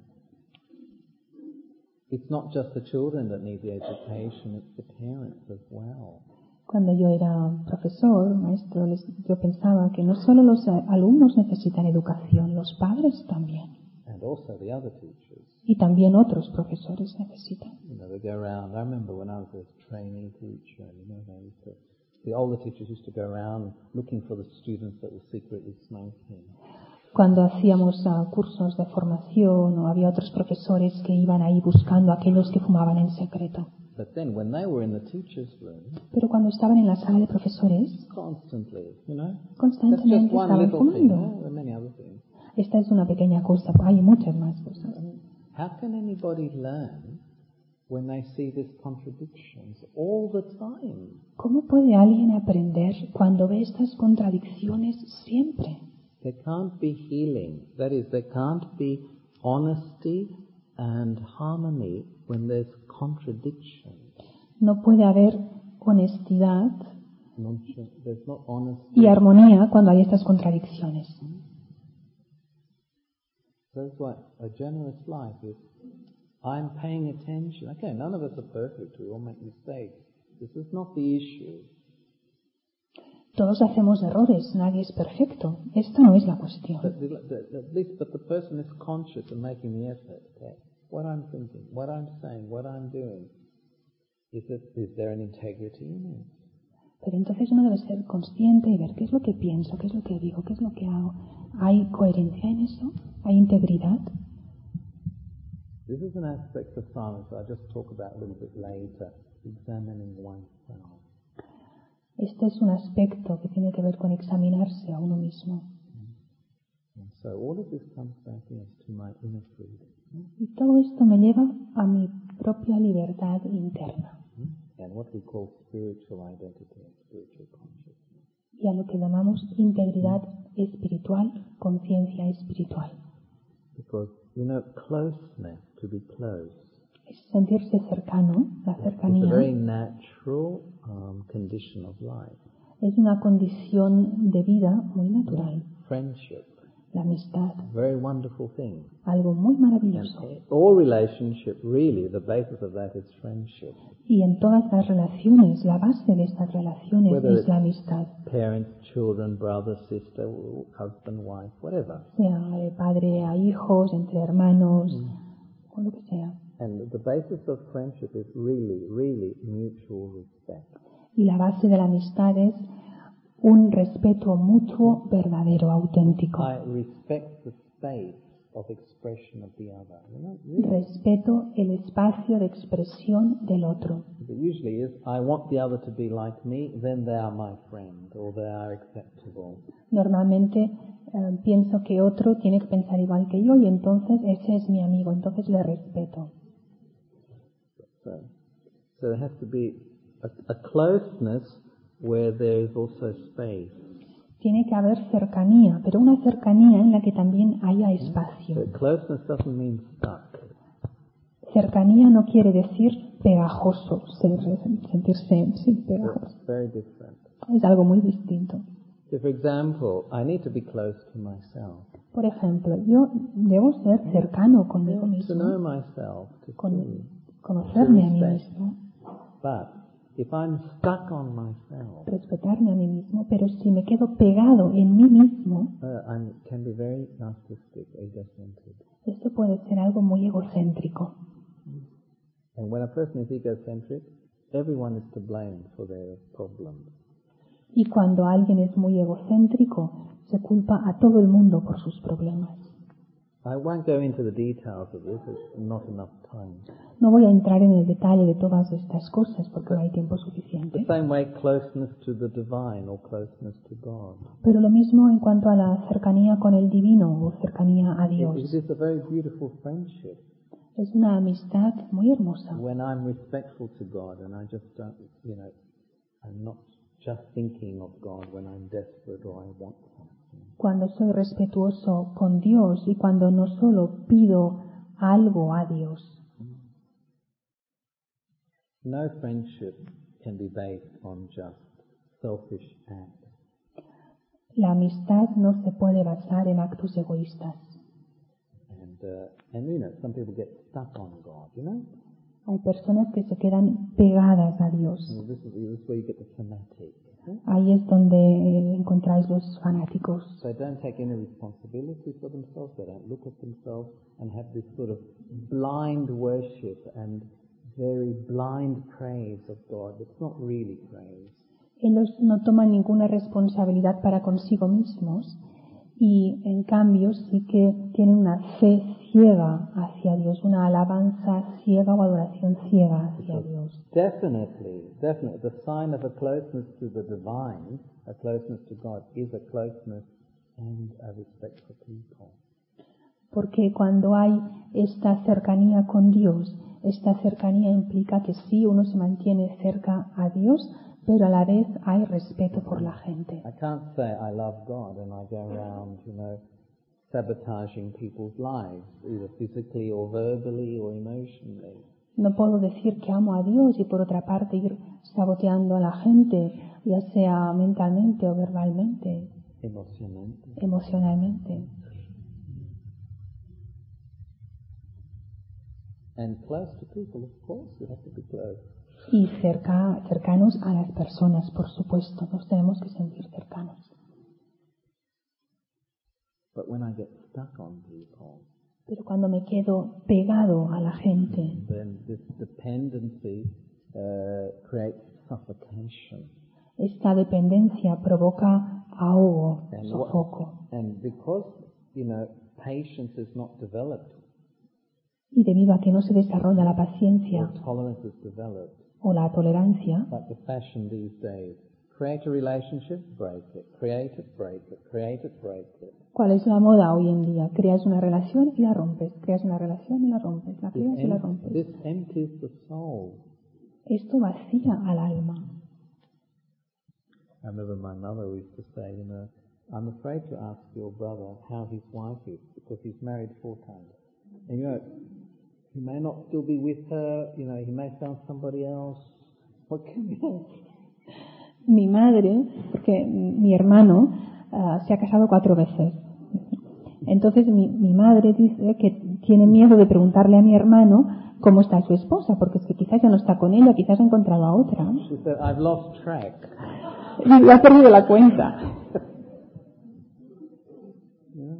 it's not just the children that need the education, it's the parents as well. Cuando yo era profesor, maestro, les- yo pensaba que no solo los a- alumnos necesitan educación, los padres también. And also the other teachers. Y también otros profesores necesitan. You know, they go around. I remember when I was a trainee teacher, you know, they used to, the older teachers used to go around looking for the students that were secretly smoking. Cuando hacíamos uh, cursos de formación, o había otros profesores que iban ahí buscando a aquellos que fumaban en secreto. But then when they were in the teachers' room, Pero cuando estaban en la sala de profesores, constantly, you know, that's constantemente just one estaban little thing. fumando. No? There are many other things. Esta es una pequeña cosa, hay muchas más cosas. How can anybody learn when they see these contradictions all the time? ¿Cómo puede alguien aprender cuando ve estas contradicciones siempre? There can't be healing. That is, there can't be honesty and harmony when there's contradiction. No puede haber honestidad No, there's not honesty. y armonía cuando hay estas contradicciones. That's why a generous life is, I'm paying attention. Okay, none of us are perfect. We all make mistakes. This is not the issue. Todos hacemos errores, nadie es perfecto. Esta no es la cuestión. But the, the, at least, but the person is conscious and making the effort. Okay, what I'm thinking, what I'm saying, what I'm doing, is, it, is there an integrity in it? Pero entonces uno debe ser consciente y ver qué es lo que pienso, qué es lo que digo, qué es lo que hago. ¿Hay coherencia en eso? ¿Hay integridad? This is an aspect of silence I'll just talk about a little bit later, examining oneself. Este es un aspecto que tiene que ver con examinarse a uno mismo. And so all of this comes back yes, to my inner freedom. Y todo esto me lleva a mi propia libertad interna. And what we call spiritual identity and spiritual consciousness. Y a lo que llamamos integridad espiritual, conciencia espiritual. Because, you know, closeness, to be close, Es sentirse cercano, la it's a cercanía, very natural um, condition of life. es una condición de vida muy natural. Friendship, La amistad, very wonderful thing. algo muy And maravilloso. all relationship, really, the basis of that is friendship. Y en todas las relaciones, la base de estas relaciones Whether es la amistad. Parents, children, brother, sister, husband, wife, whatever. Sea de padre a hijos, entre hermanos, o lo que sea. And the basis of friendship is really, really mutual respect. Y la base de la amistad es un respeto mutuo, verdadero, auténtico. I respect the space of expression of the other. You know, really. Respeto el espacio de expresión del otro. It usually is, I want the other to be like me, then they are my friend, or they are acceptable. Normalmente eh, pienso que otro tiene que pensar igual que yo y entonces ese es mi amigo, entonces le respeto. So, so there has to be a, a closeness where there is also space. Tiene que haber cercanía, pero una cercanía en la que también haya espacio. But closeness doesn't mean stuck. Cercanía no quiere decir pegajoso, ser- sentirse sí, pegajoso. It's very different. Es algo muy distinto. So, for example, I need to be close to myself. Por ejemplo, yo debo ser cercano conmigo Yeah, to know mismo, myself, to con- see. conocerme a mí To respect. mismo, But if I'm stuck on myself, respetarme a mí mismo, pero si me quedo pegado en mí mismo, uh, I can be very narcissistic, egocentric. esto puede ser algo muy egocéntrico. And when a person is egocentric, everyone is to blame for their problems. Y cuando alguien es muy egocéntrico, se culpa a todo el mundo por sus problemas. I won't go into the details of this, it's not enough time. No voy a entrar en el detalle de todas estas cosas porque no hay tiempo The suficiente. same way, closeness to the divine or closeness to God. Pero lo mismo en cuanto a la cercanía con el divino o cercanía a It, Dios. it is a very beautiful friendship Es una amistad muy hermosa. when I'm respectful to God and I just don't, you know, I'm not just thinking of God when I'm desperate or I want something. Cuando soy respetuoso con Dios y cuando no solo pido algo a Dios. No friendship can be based on just selfish acts. La amistad no se puede basar en actos egoístas. And, uh, and you know, some people get stuck on God, you know? Hay personas que se quedan pegadas a Dios. And this is, this is where you get the fanatic. Okay? Ahí es donde encontráis los fanáticos. So they don't take any responsibility for themselves, they don't look at themselves and have this sort of blind worship and very blind praise of God. It's not really praise. Ellos no toman ninguna responsabilidad para consigo mismos y en cambio sí que tienen una fe ciega hacia Dios, una alabanza ciega o adoración ciega hacia Dios. Definitely, definitely, the sign of a closeness to the divine, a closeness to God, is a closeness and a respect for people. Porque cuando hay esta cercanía con Dios, esta cercanía implica que sí, uno se mantiene cerca a Dios, pero a la vez hay respeto por la gente. I can't say I love God and I go around, you know, sabotaging people's lives, either physically or verbally or emotionally. No puedo decir que amo a Dios y por otra parte ir saboteando a la gente, ya sea mentalmente o verbalmente, Emocionalmente. emocionalmente. And close to people, of course, you have to be close. Y cerca, cercanos a las personas, por supuesto, nos tenemos que sentir cercanos. But when I get stuck on people, Pero cuando me quedo pegado a la gente, then this dependency uh, creates suffocation. esta dependencia provoca ahogo, And, sofoco. what, and because, you know, patience is not developed, Y debido a que no se desarrolla la paciencia or tolerance is developed, o la tolerancia, like the fashion these days, create a relationship, break it, create it, break it, create it, break it. ¿cuál es la moda hoy en día? Creas una relación y la rompes, creas una relación y la rompes, la This, creas y la em- rompes. this empties the soul. Esto vacía al alma. I remember my mother used to say, you know, I'm afraid to ask your brother how his wife is because he's married four times. And you know, he may not still be with her, you know, he may found somebody else. What can we do? Mi madre, porque mi hermano uh, se ha casado cuatro veces. Entonces mi, mi madre dice que tiene miedo de preguntarle a mi hermano cómo está su esposa, porque es que quizás ya no está con ella, quizás ha encontrado a otra. She said, I've lost track. Y ha perdido la cuenta. Yeah.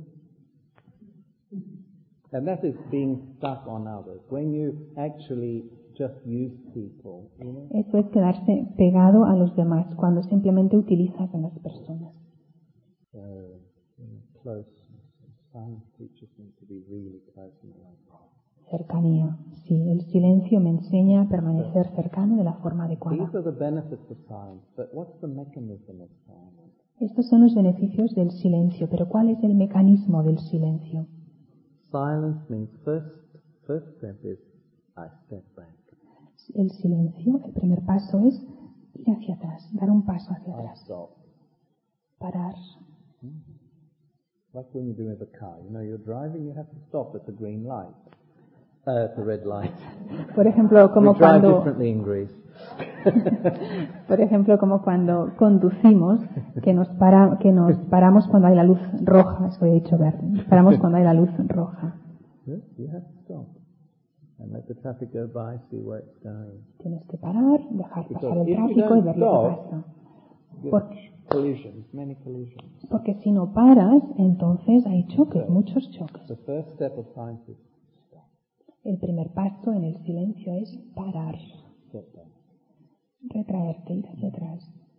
And that is being stuck on others. When you actually just use people, you know. Eso es quedarse pegado a los demás, cuando simplemente utilizas a las personas. So, you know, close. Silence teaches me to be really close in the life. Cercanía. Sí, el silencio me enseña a permanecer cercano de la forma adecuada. These are the benefits of silence, but what's the mechanism of silence? Estos son los beneficios del silencio, pero ¿cuál es el mecanismo del silencio? Silence means first, first step is I step back. El silencio, el primer paso es ir hacia atrás, dar un paso hacia I atrás, stop. parar. Like when you're doing with a car, you know, you're driving, you have to stop at the green light, uh, at the red light. Por ejemplo, como We drive cuando, differently in Greece. por ejemplo, como cuando conducimos, que nos para, que nos paramos cuando hay la luz roja, eso he dicho verde, nos paramos cuando hay la luz roja. Yes, you have to stop and let the traffic go by, see where it's going. Tienes que parar, dejar Because pasar el if you tráfico y don't ver lo que stop, pasa. you Por- get collisions, many collisions. Porque si no paras, entonces hay choques, muchos choques. The first step of silence is stop, El primer paso en el silencio es parar, step back. retraerte, ir hacia atrás.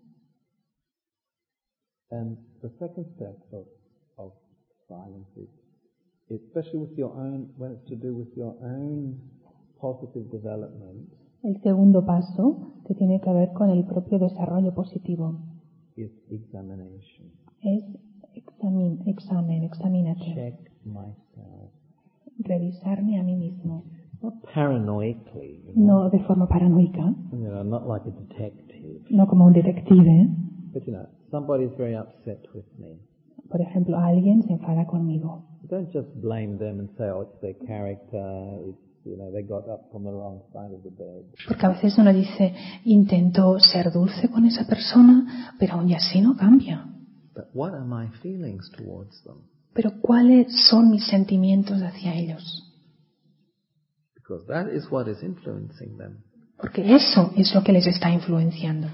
And the second step of, of silence is, especially with your own, when it's to do with your own positive development, El segundo paso, que tiene que ver con el propio desarrollo positivo, is examination. es examen, examen, examínate, Check myself. revisarme a mí mismo. Not paranoically, you know, No de forma paranoica, you know, not like a detective. no como un detective. But you know, somebody's very upset with me. Por ejemplo, alguien se enfada conmigo. Don't just blame them and say, oh, it's their character, it's, you know, they got up from the wrong side of the bed. Porque a veces uno dice, intento ser dulce con esa persona, pero aún y así no cambia. But what are my feelings towards them? Pero ¿cuáles son mis sentimientos hacia ellos? Because that is what is influencing them. Porque eso es lo que les está influenciando.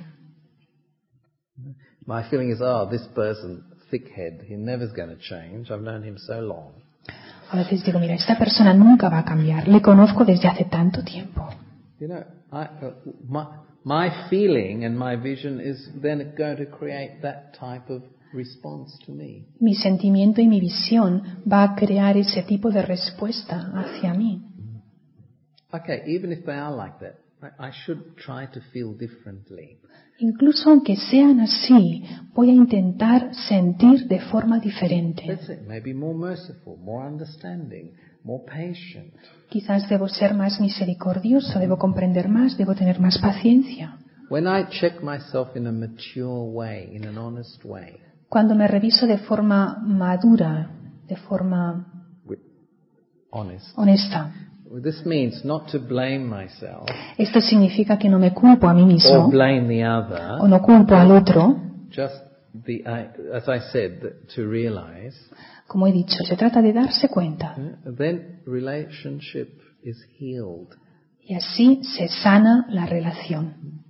My feeling is, oh, this person, thick-head, he never's going to change. I've known him so long. A veces digo, mira, esta persona nunca va a cambiar. Le conozco desde hace tanto tiempo. You know, I, uh, my, my feeling and my vision is then going to create that type of response to me. Mi sentimiento y mi visión va a crear ese tipo de respuesta hacia mí. Okay, even if they are like that, I, I should try to feel differently. Incluso aunque sean así, voy a intentar sentir de forma diferente. That's it. Maybe more merciful, more understanding, more patient. Quizás debo ser más misericordioso, debo comprender más, debo tener más paciencia. When I check myself in a mature way, in an honest way, Cuando me reviso de forma madura, de forma with honest. honesta. This means not to blame myself Esto significa que no me culpo a mí mismo or blame the other. o no culpo al otro. Just the, uh, as I said, that to realize, Como he dicho, se trata de darse cuenta. uh, then relationship is healed. Y así se sana la relación.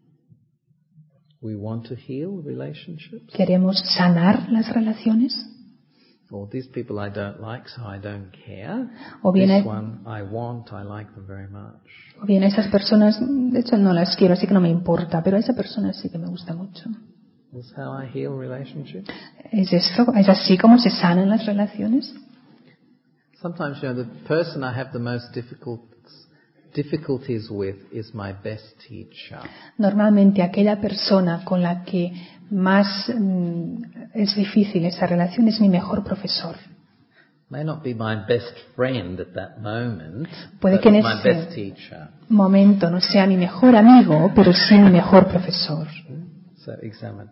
We want to heal relationships. ¿Queremos sanar las relaciones? Well, these people I don't like, so I don't care. O bien, This hay- one I want, I like them very much. o bien a esas personas, de hecho no las quiero, así que no me importa, pero a esa persona sí que me gusta mucho. That's how I heal relationships. ¿Es esto? ¿Es así como se sanan las relaciones? Sometimes, you know, the person I have the most difficult, difficulties with is my best teacher. Normalmente aquella persona con la que más mm, es difícil esa relación es mi mejor profesor. May not be my best friend at that moment, Puede but que en my ese- best teacher. Momento no sea mi mejor amigo, pero sí mi mejor profesor. So examine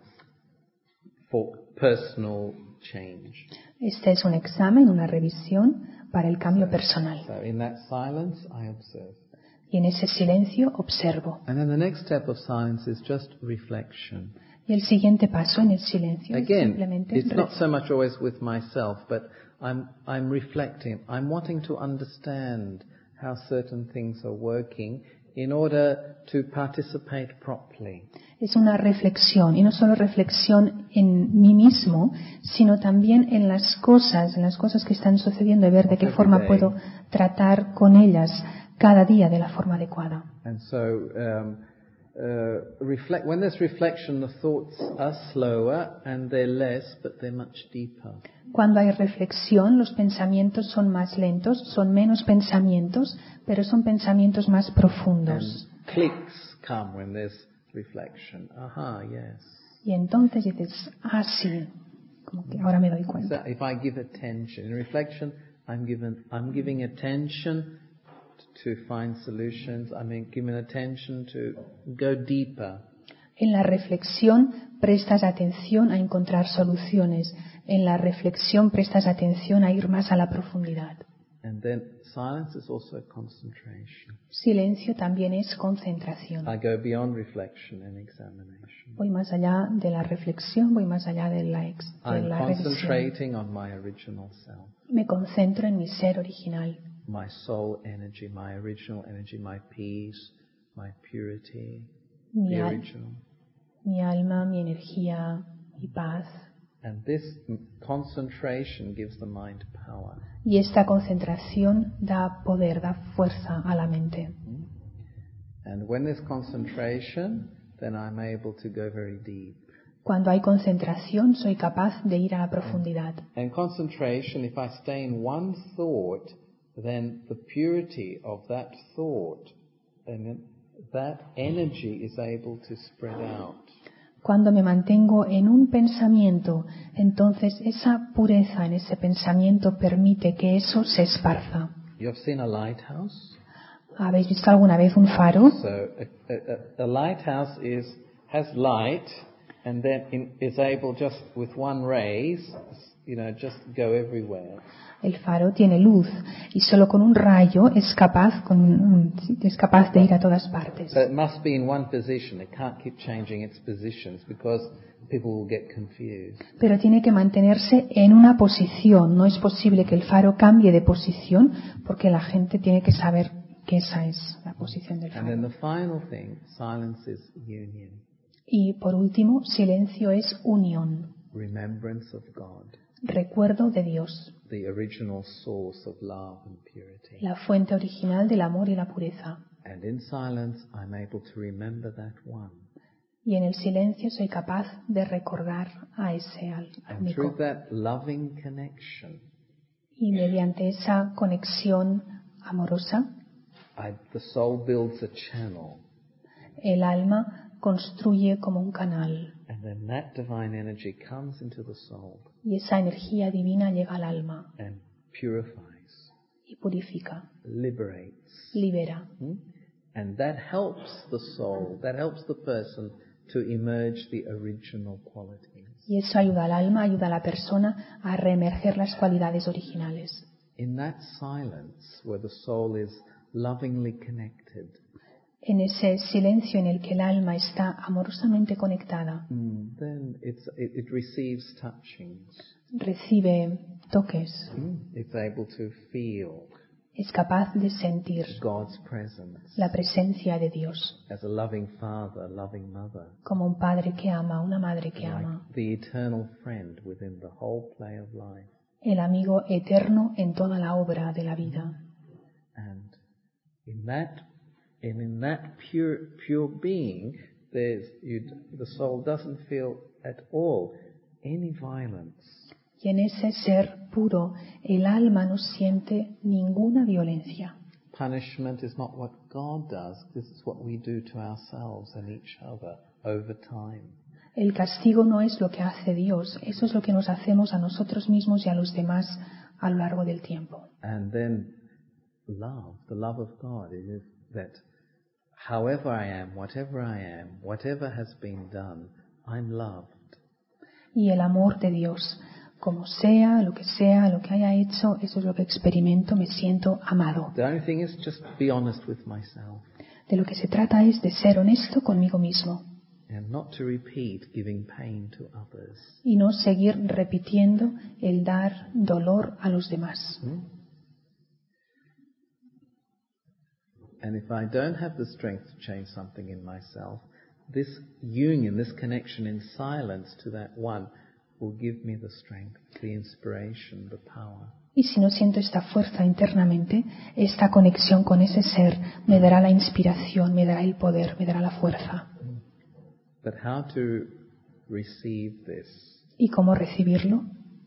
for personal change. Este es un examen, una revisión para el cambio personal. So in that silence, I observe. Y en ese silencio observo. And then the next step of silence is just reflection. Y el siguiente paso en el silencio es Again, simplemente it's not reflexión. so much always with myself, but I'm, I'm reflecting. I'm wanting to understand how certain things are working in order to participate properly. Es una reflexión, y no solo reflexión en mí mismo, sino también en las cosas, en las cosas que están sucediendo y ver de qué Every forma day. puedo tratar con ellas cada día de la forma adecuada. And so, um, uh, reflect, when there's reflection, the thoughts are slower and they're less, but they're much deeper. Cuando hay reflexión, los pensamientos son más lentos, son menos pensamientos, pero son pensamientos más And profundos. clicks come when there's reflection. Aha, yes. Y entonces dices, ah, sí, como que ahora me doy So cuenta. if I give attention in reflection, I'm given, I'm giving attention to find solutions. I'm giving attention to go deeper. En la reflexión prestas atención a encontrar soluciones. En la reflexión prestas atención a ir más a la profundidad. And then silence is also concentration. Silencio también es concentración. I go beyond reflection and examination. Voy más allá de la reflexión, voy más allá de la, ex, de I'm la revisión. concentrating on my original self, Me concentro en mi ser original, my soul energy, my original energy, my peace, my purity, mi, the al- original. mi alma, mi energía, mi paz. And this m- concentration gives the mind power. Y esta concentración da poder, da fuerza a la mente. And when there's concentration, then I'm able to go very deep. Cuando hay concentración, soy capaz de ir a la profundidad. And concentration, if I stay in one thought, then the purity of that thought, and then that energy is able to spread out. Cuando me mantengo en un pensamiento, entonces esa pureza en ese pensamiento permite que eso se esparza. You've seen a lighthouse? ¿Habéis visto alguna vez un faro? So a, a, a lighthouse is has light, and then in, is able just with one rays, you know, just go everywhere. El faro tiene luz y solo con un rayo es capaz, con un- es capaz de ir a todas partes. So it must be in one position. It can't keep changing its positions because people will get confused. Pero tiene que mantenerse en una posición. No es posible que el faro cambie de posición porque la gente tiene que saber que esa es la posición del And then faro. the final thing, silence is union, Y por último, silencio es unión, remembrance of God, recuerdo de Dios, the original source of love and purity. la fuente original del amor y la pureza. And in silence, I'm able to remember that one. Y en el silencio soy capaz de recordar a ese al And único. through that loving connection, Y mediante esa conexión amorosa, I, the soul builds a channel. el alma construye como un canal. And then that divine energy comes into the soul Y esa energía divina llega al alma and purifies, y purifica, liberates. libera. Hmm? And that helps the soul, that helps the person to emerge the original qualities. Y eso ayuda al alma, ayuda a la persona a reemerger las cualidades originales. In that silence where the soul is lovingly connected, En ese silencio en el que el alma está amorosamente conectada, mm, then it's, it, it receives touchings. recibe toques, Mm, It's able to feel es capaz de sentir God's presence la presencia de Dios as a loving father, loving mother, como un padre que ama, una madre que like ama, the eternal friend within the whole play of life. el amigo eterno en toda la obra de la vida. And in that, and in that pure, pure being, there's you, the soul doesn't feel at all any violence. Y en ese ser puro, el alma no siente ninguna violencia. Punishment is not what God does. This is what we do to ourselves and each other over time. El castigo no es lo que hace Dios, eso es lo que nos hacemos a nosotros mismos y a los demás a lo largo del tiempo. And then love, the love of God is that however I am, whatever I am, whatever has been done, I'm loved. Y el amor de Dios, como sea, lo que sea, lo que haya hecho, eso es lo que experimento, me siento amado. The only thing is just be honest with myself De lo que se trata es de ser honesto conmigo mismo and not to repeat giving pain to others. y no seguir repitiendo el dar dolor a los demás. Hmm? And if I don't have the strength to change something in myself, this union, this connection in silence to that one will give me the strength, the inspiration, the power. Y si no siento esta fuerza internamente, esta conexión con ese ser me dará la inspiración, me dará el poder, me dará la fuerza. But how to receive this? ¿Y cómo recibirlo?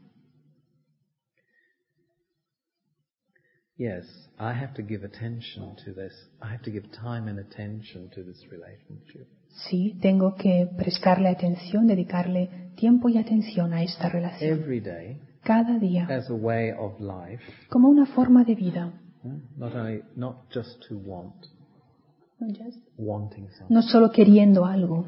Yes, I have to give attention to this. I have to give time and attention to this relationship. Sí, tengo que prestarle atención, dedicarle tiempo y atención a esta relación. Every day, Cada día, as a way of life, como una forma de vida. huh? not only, not just to want, No, just- wanting something, no solo queriendo algo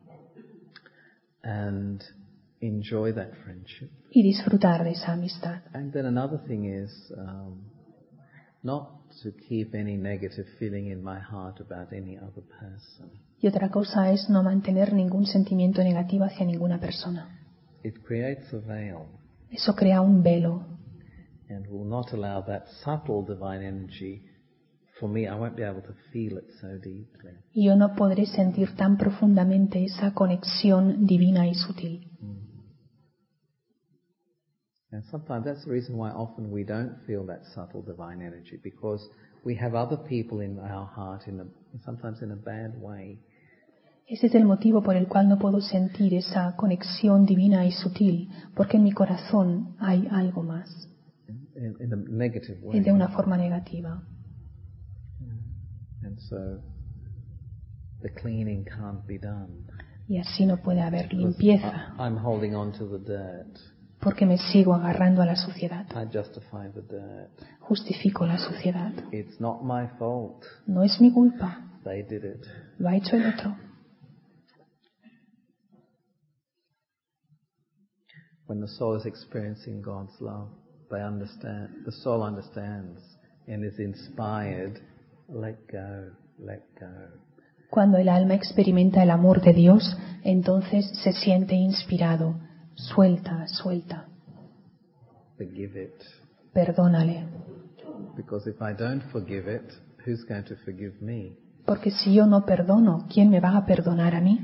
and enjoy that friendship. y disfrutar de esa amistad. And then another thing is um, not to keep any negative feeling in my heart about any other person. Y otra cosa es no mantener ningún sentimiento negativo hacia ninguna persona. It creates a veil Eso crea un velo and will not allow that subtle divine energy. For me, I won't be able to feel it so deeply. y yo no podré sentir tan profundamente esa conexión divina y sutil. And sometimes that's the reason why often we don't feel that subtle divine energy, because we have other people in our heart in a, sometimes in a bad way. Ese es el motivo por el cual no puedo sentir esa conexión divina y sutil, porque en mi corazón hay algo más, In, in a negative y way. de una forma negativa. And so the cleaning can't be done. Y así no puede haber Because limpieza, I, I'm holding on to the dirt. porque me sigo agarrando a la suciedad. I justify the dirt. Justifico la suciedad. It's not my fault. No es mi culpa, They did it. lo ha hecho el otro. When the soul is experiencing God's love, they understand. The soul understands and is inspired. Let go, let go. Cuando el alma experimenta el amor de Dios, entonces se siente inspirado. Suelta, suelta. Forgive it. Perdónale. Because if I don't forgive it, who's going to forgive me? Porque si yo no perdono, ¿quién me va a perdonar a mí?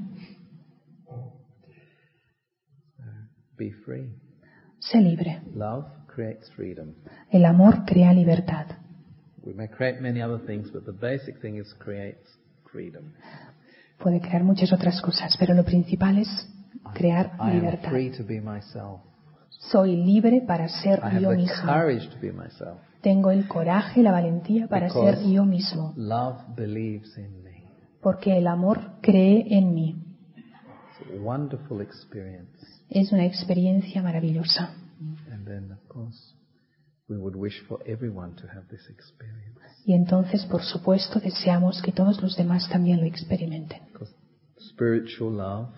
Be free. Sé libre. Love creates freedom. El amor crea libertad. We may create many other things, but the basic thing is creates freedom. Puede crear muchas otras cosas, pero lo principal es crear I am libertad. free to be myself. Soy libre para ser I have yo the mismo. courage to be myself. Tengo el coraje y la valentía para Because ser yo mismo. love believes in me. Porque el amor cree en mí. It's a wonderful experience. Es una experiencia maravillosa. And then, of course, we would wish for everyone to have this experience. Y entonces, por supuesto, deseamos que todos los demás también lo experimenten. Because spiritual love,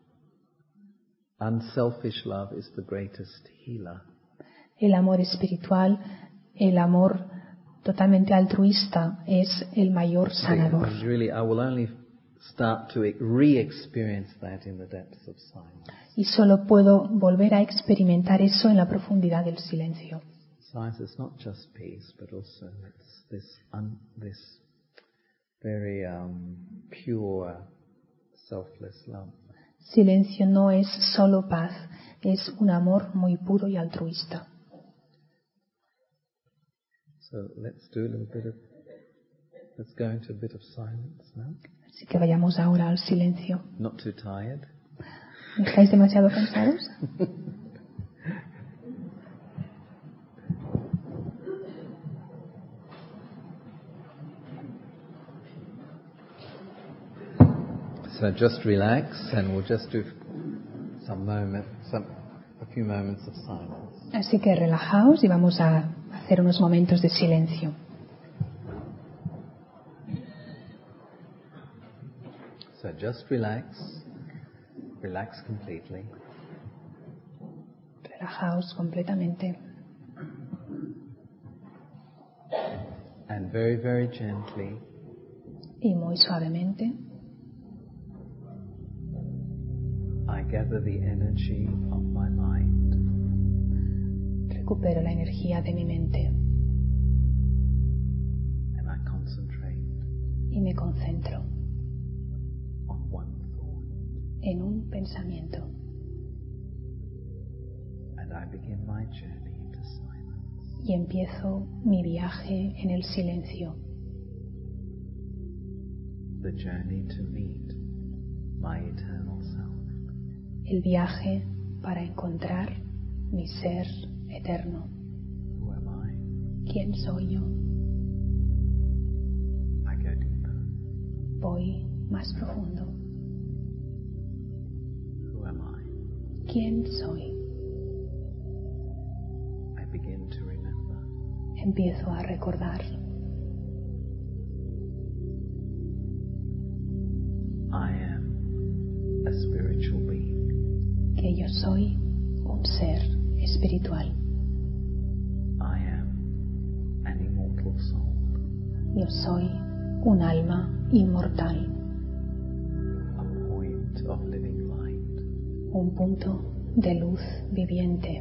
unselfish love, is the greatest healer. El amor espiritual, el amor totalmente altruista es el mayor sanador. And really, I will only start to re-experience that in the depths of silence. Y solo puedo volver a experimentar eso en la profundidad del silencio. Silence is not just peace, but also it's this un, this very um, pure, selfless love. Silencio no es solo paz, es un amor muy puro y altruista. So let's do a little bit of, let's go into a bit of silence now. Así que vayamos ahora al silencio. Not too tired. ¿Estáis demasiado cansados? So just relax, and we'll just do some moments, some, a few moments of silence. Así que relajaos y vamos a hacer unos momentos de silencio. So just relax, relax completely. Relajaos completamente. And very, very gently, Y muy suavemente I gather the energy of my mind. recupero la energía de mi mente And I concentrate y me concentro on one thought. en un pensamiento. And I begin my journey into silence. Y empiezo mi viaje en el silencio. The journey to meet my eternal self. El viaje para encontrar mi ser eterno. Who am I? ¿Quién soy yo? I go deeper. Voy más profundo. Who am I? ¿Quién soy? I begin to remember. Empiezo a recordar. I am a spiritual being. Que yo soy un ser espiritual. I am an immortal soul. Yo soy un alma inmortal. A point of living light. Un punto de luz viviente.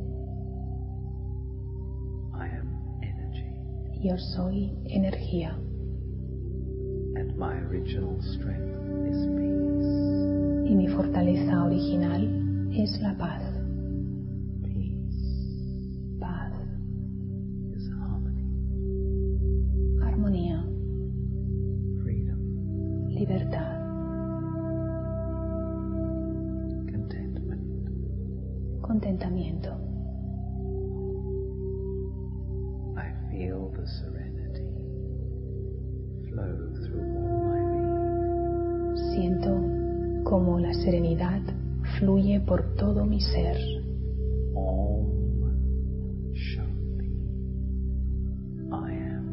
I am energy. Yo soy energía. And my original strength is peace. Y mi fortaleza original es la paz. Peace Paz. is harmony. Armonía. Freedom. Libertad. Contentment. Contentamiento. I feel the serenity flow through all my being. Siento como la serenidad fluye por todo mi ser. Om Shanti. I am.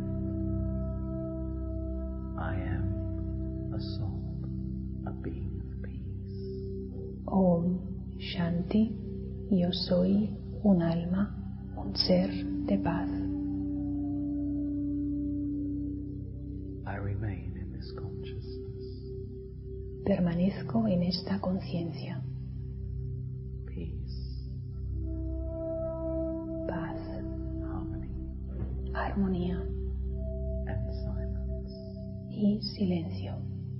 I am a soul, a being of peace. Om Shanti. Yo soy un alma, un ser de paz. I remain in this consciousness. Permanezco en esta conciencia. Peace, Paz, harmony, armonía and silence. y silencio.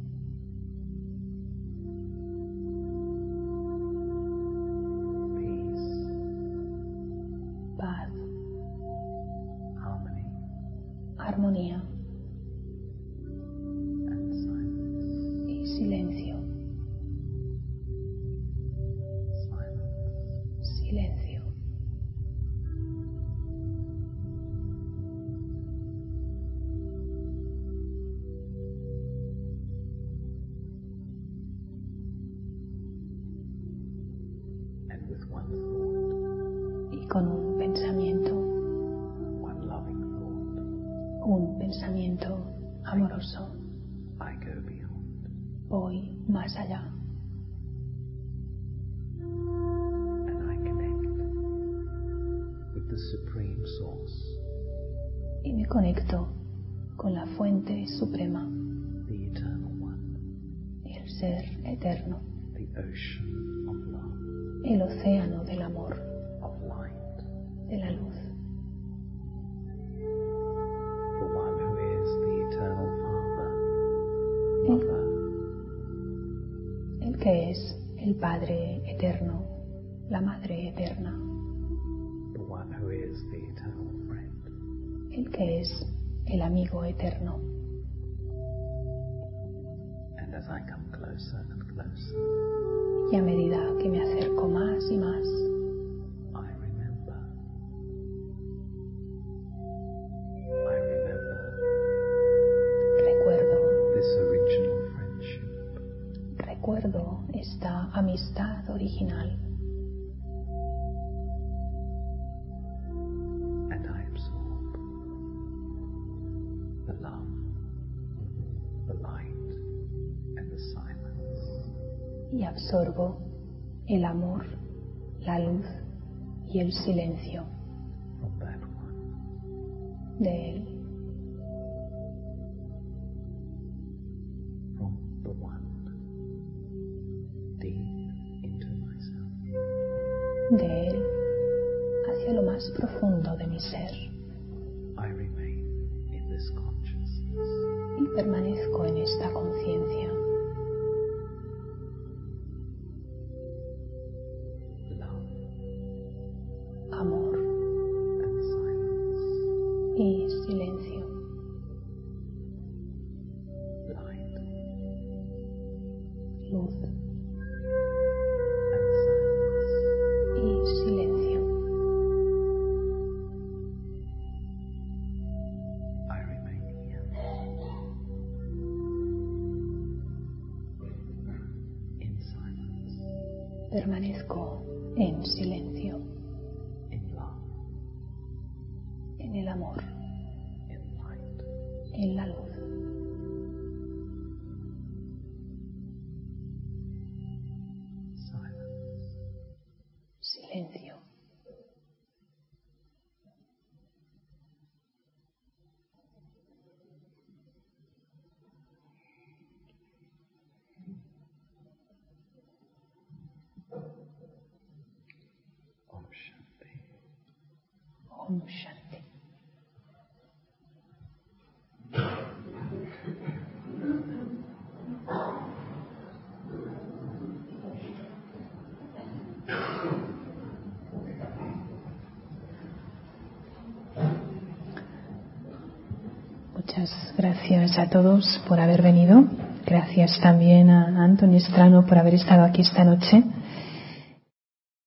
Peace, Paz, harmony, armonía and silence. y silencio. Silence. Silencio. And with one thought, Y con un pensamiento, one loving thought, un pensamiento amoroso, I go beyond. voy más allá. And I connect with the Supreme Source, Y me conecto con la fuente suprema, the Eternal One, el ser eterno, the ocean of love, el océano del amor, of light, de la luz, the one who is the Eternal Father, Mother, el que es el Padre eterno, la Madre eterna, the one who is the Eternal Friend, el que es el amigo eterno. and as I come closer and closer, Y a medida que me acerco más y más, I remember, I remember recuerdo, this original friendship, recuerdo esta amistad original and I absorb the love, the light, and the silence y absorbo el amor, la luz y el silencio from that one, de él, from the one, deep into myself. de él hacia lo más profundo de mi ser, I remain in this consciousness, y permanezco en esta conciencia. love Amor and silence, y silencio, light luz and silence, y silencio. I remain here, in silence, Permanezco en silencio, in love, en el amor, in light, en la luz. silence. Silencio. Om Shanti. Om Shanti. Muchas gracias a todos por haber venido. Gracias también a Anthony Estrano por haber estado aquí esta noche.